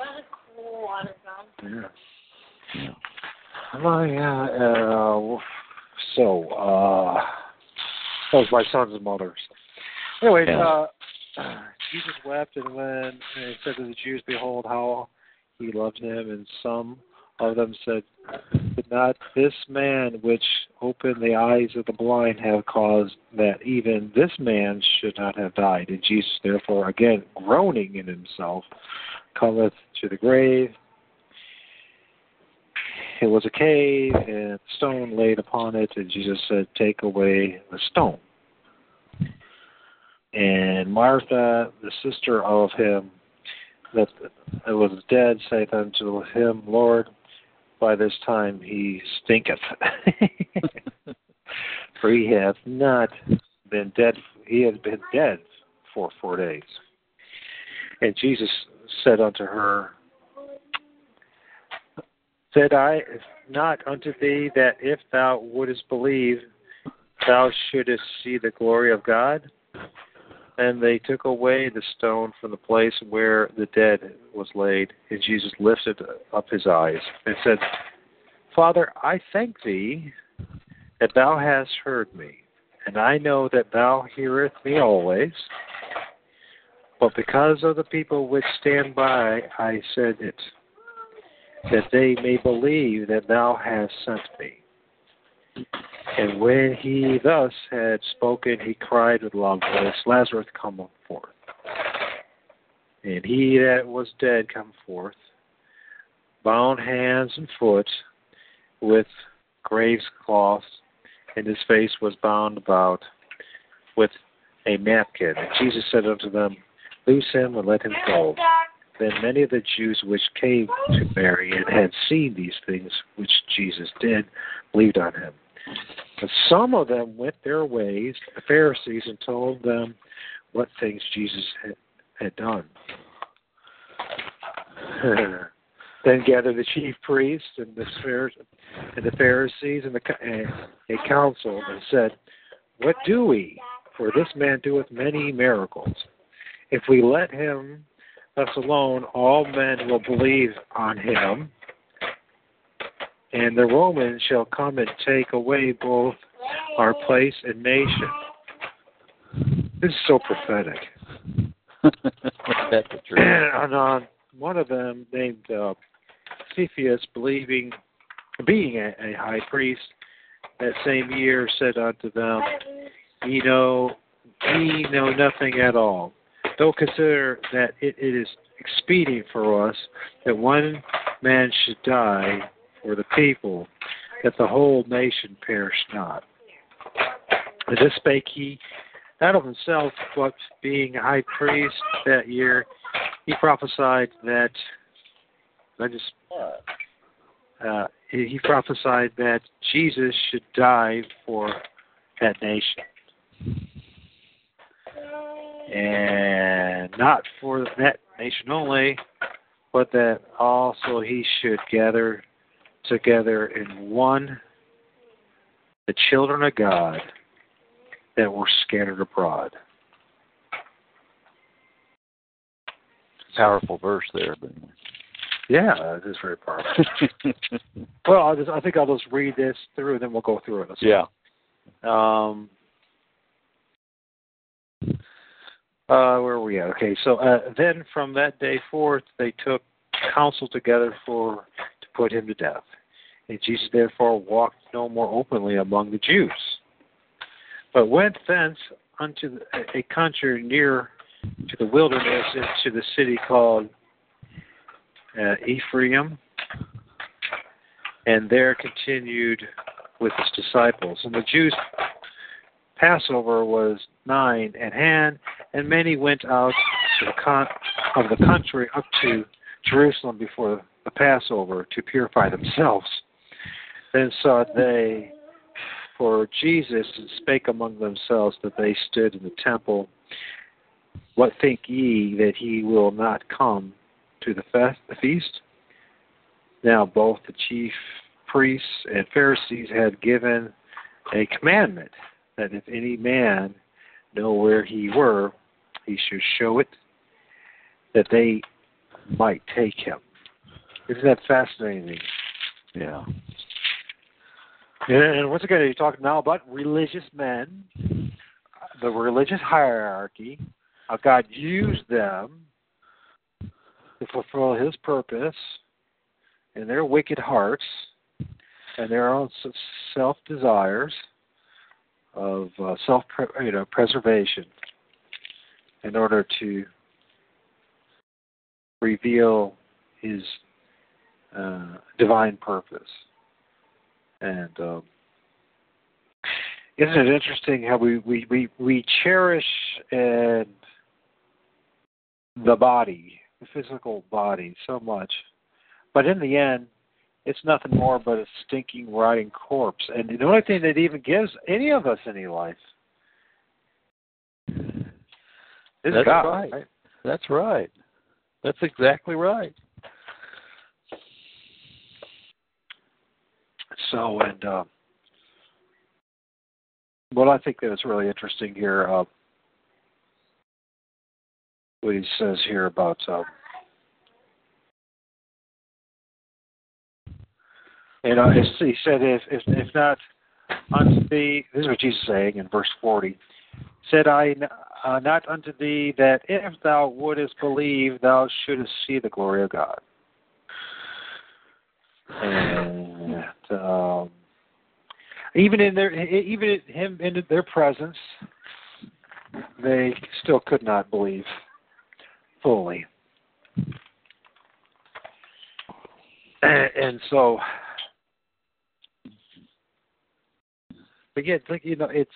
Yeah. Yeah. Oh, yeah. Uh, so, uh, that was my son's mother. Anyways, Yeah. uh, Jesus wept, and when he said to the Jews, Behold, how he loved him, and some of them said, Did not this man which opened the eyes of the blind have caused that even this man should not have died? And Jesus, therefore, again groaning in himself, cometh to the grave. It was a cave, and a stone laid upon it, and Jesus said, Take away the stone. And Martha, the sister of him that was dead, saith unto him, Lord, by this time he stinketh. For he hath not been dead, he has been dead for four days. And Jesus said unto her, Said I not unto thee that if thou wouldest believe, thou shouldest see the glory of God? And they took away the stone from the place where the dead was laid. And Jesus lifted up his eyes and said, Father, I thank thee that thou hast heard me, and I know that thou hearest me always. But because of the people which stand by, I said it, that they may believe that thou hast sent me. And when he thus had spoken, he cried with a loud voice, Lazarus, come forth. And he that was dead come forth, bound hands and foot with grave's cloths, and his face was bound about with a napkin. And Jesus said unto them, Loose him and let him go. Then many of the Jews which came to Mary and had seen these things which Jesus did believed on him. But some of them went their ways, the Pharisees, and told them what things Jesus had, had done. Then gathered the chief priests and the and the Pharisees and the and a council and said, What do we? For this man doeth many miracles. If we let him thus alone, all men will believe on him, and the Romans shall come and take away both our place and nation. This is so prophetic. That's the truth. And on one of them, named uh, Cephas, believing, being a, a high priest, that same year said unto them, Ye know, ye know nothing at all. Though consider that it, it is expedient for us that one man should die for the people, that the whole nation perish not. And this spake he not of himself, but being a high priest that year, he prophesied that, I just, uh, he, he prophesied that Jesus should die for that nation. And not for that nation only, but that also he should gather together in one the children of God that were scattered abroad. Powerful verse there, but yeah, it is very powerful. Well, I'll just, I think I'll just read this through, and then we'll go through it. Yeah. Um, Uh, where were we at? Okay, so uh, then from that day forth they took counsel together for to put him to death. And Jesus therefore walked no more openly among the Jews, but went thence unto a country near to the wilderness, into the city called uh, Ephraim, and there continued with his disciples. And the Jews' Passover was nigh at hand, and many went out to the con- of the country up to Jerusalem before the Passover to purify themselves. Then sought they for Jesus, and spake among themselves that they stood in the temple. What think ye, that he will not come to the, fest, the feast? Now both the chief priests and Pharisees had given a commandment that if any man know where he were, he should show it, that they might take him. Isn't that fascinating? Yeah. And once again, you're talking now about religious men, the religious hierarchy. How God used them to fulfill his purpose in their wicked hearts and their own self-desires of uh, self you know, preservation in order to reveal his uh, divine purpose. And um, isn't it interesting how we, we, we, we cherish and the body, the physical body, so much, but in the end, it's nothing more but a stinking, rotting corpse. And the only thing that even gives any of us any life is That's God. right. Right? That's right. That's exactly right. So, and uh, well, I think that it's really interesting here. Uh, what he says here about uh, you know, he said, if if, if not unto thee, this is what Jesus is saying in verse forty. Said I uh, not unto thee that if thou wouldest believe, thou shouldest see the glory of God. And um, even in their, even in him in their presence, they still could not believe fully. And, and so, again, like you know, it's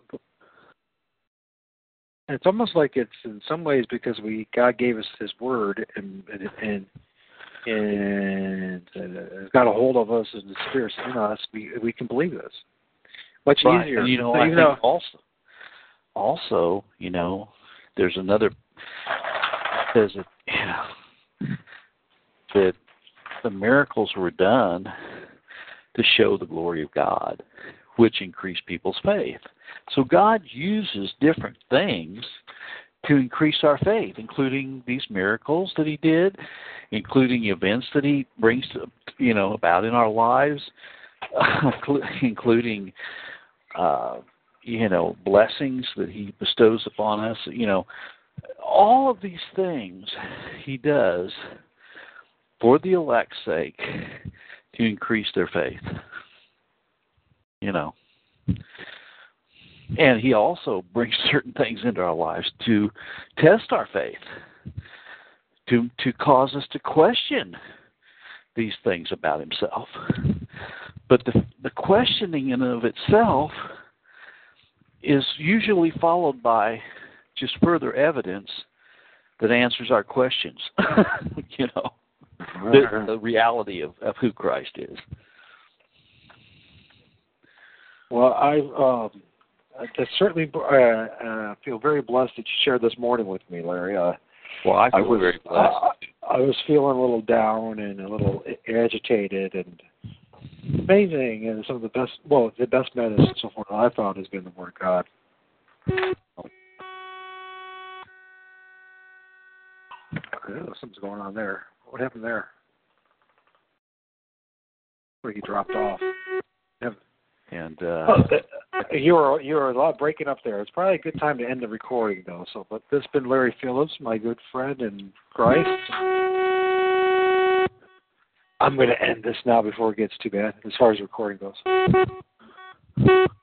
it's almost like it's in some ways because we God gave us His Word and and and uh, got a hold of us and the Spirit's in us. We we can believe this much right. easier. And, you know, so, I you think know, also, also, you know, there's another says that you know, that the miracles were done to show the glory of God, which increased people's faith. So God uses different things to increase our faith, including these miracles that He did, including events that He brings, to, you know, about in our lives, including, uh, you know, blessings that He bestows upon us. You know, all of these things He does for the elect's sake to increase their faith. You know. And He also brings certain things into our lives to test our faith, to to cause us to question these things about Himself. But the the questioning in and of itself is usually followed by just further evidence that answers our questions. You know, the, the reality of, of who Christ is. Well, I um, I certainly uh, uh, feel very blessed that you shared this morning with me, Larry. Uh, well, I feel I was, very blessed. I, I was feeling a little down and a little agitated, and amazing. And some of the best, well, the best medicine so far that I found has been the Word of God. Okay, something's going on there. What happened there? Where he dropped off. And uh, Oh, You were you were a lot breaking up there. It's probably a good time to end the recording though. So, but this has been Larry Phillips, my good friend in Christ. I'm going to end this now before it gets too bad as far as recording goes.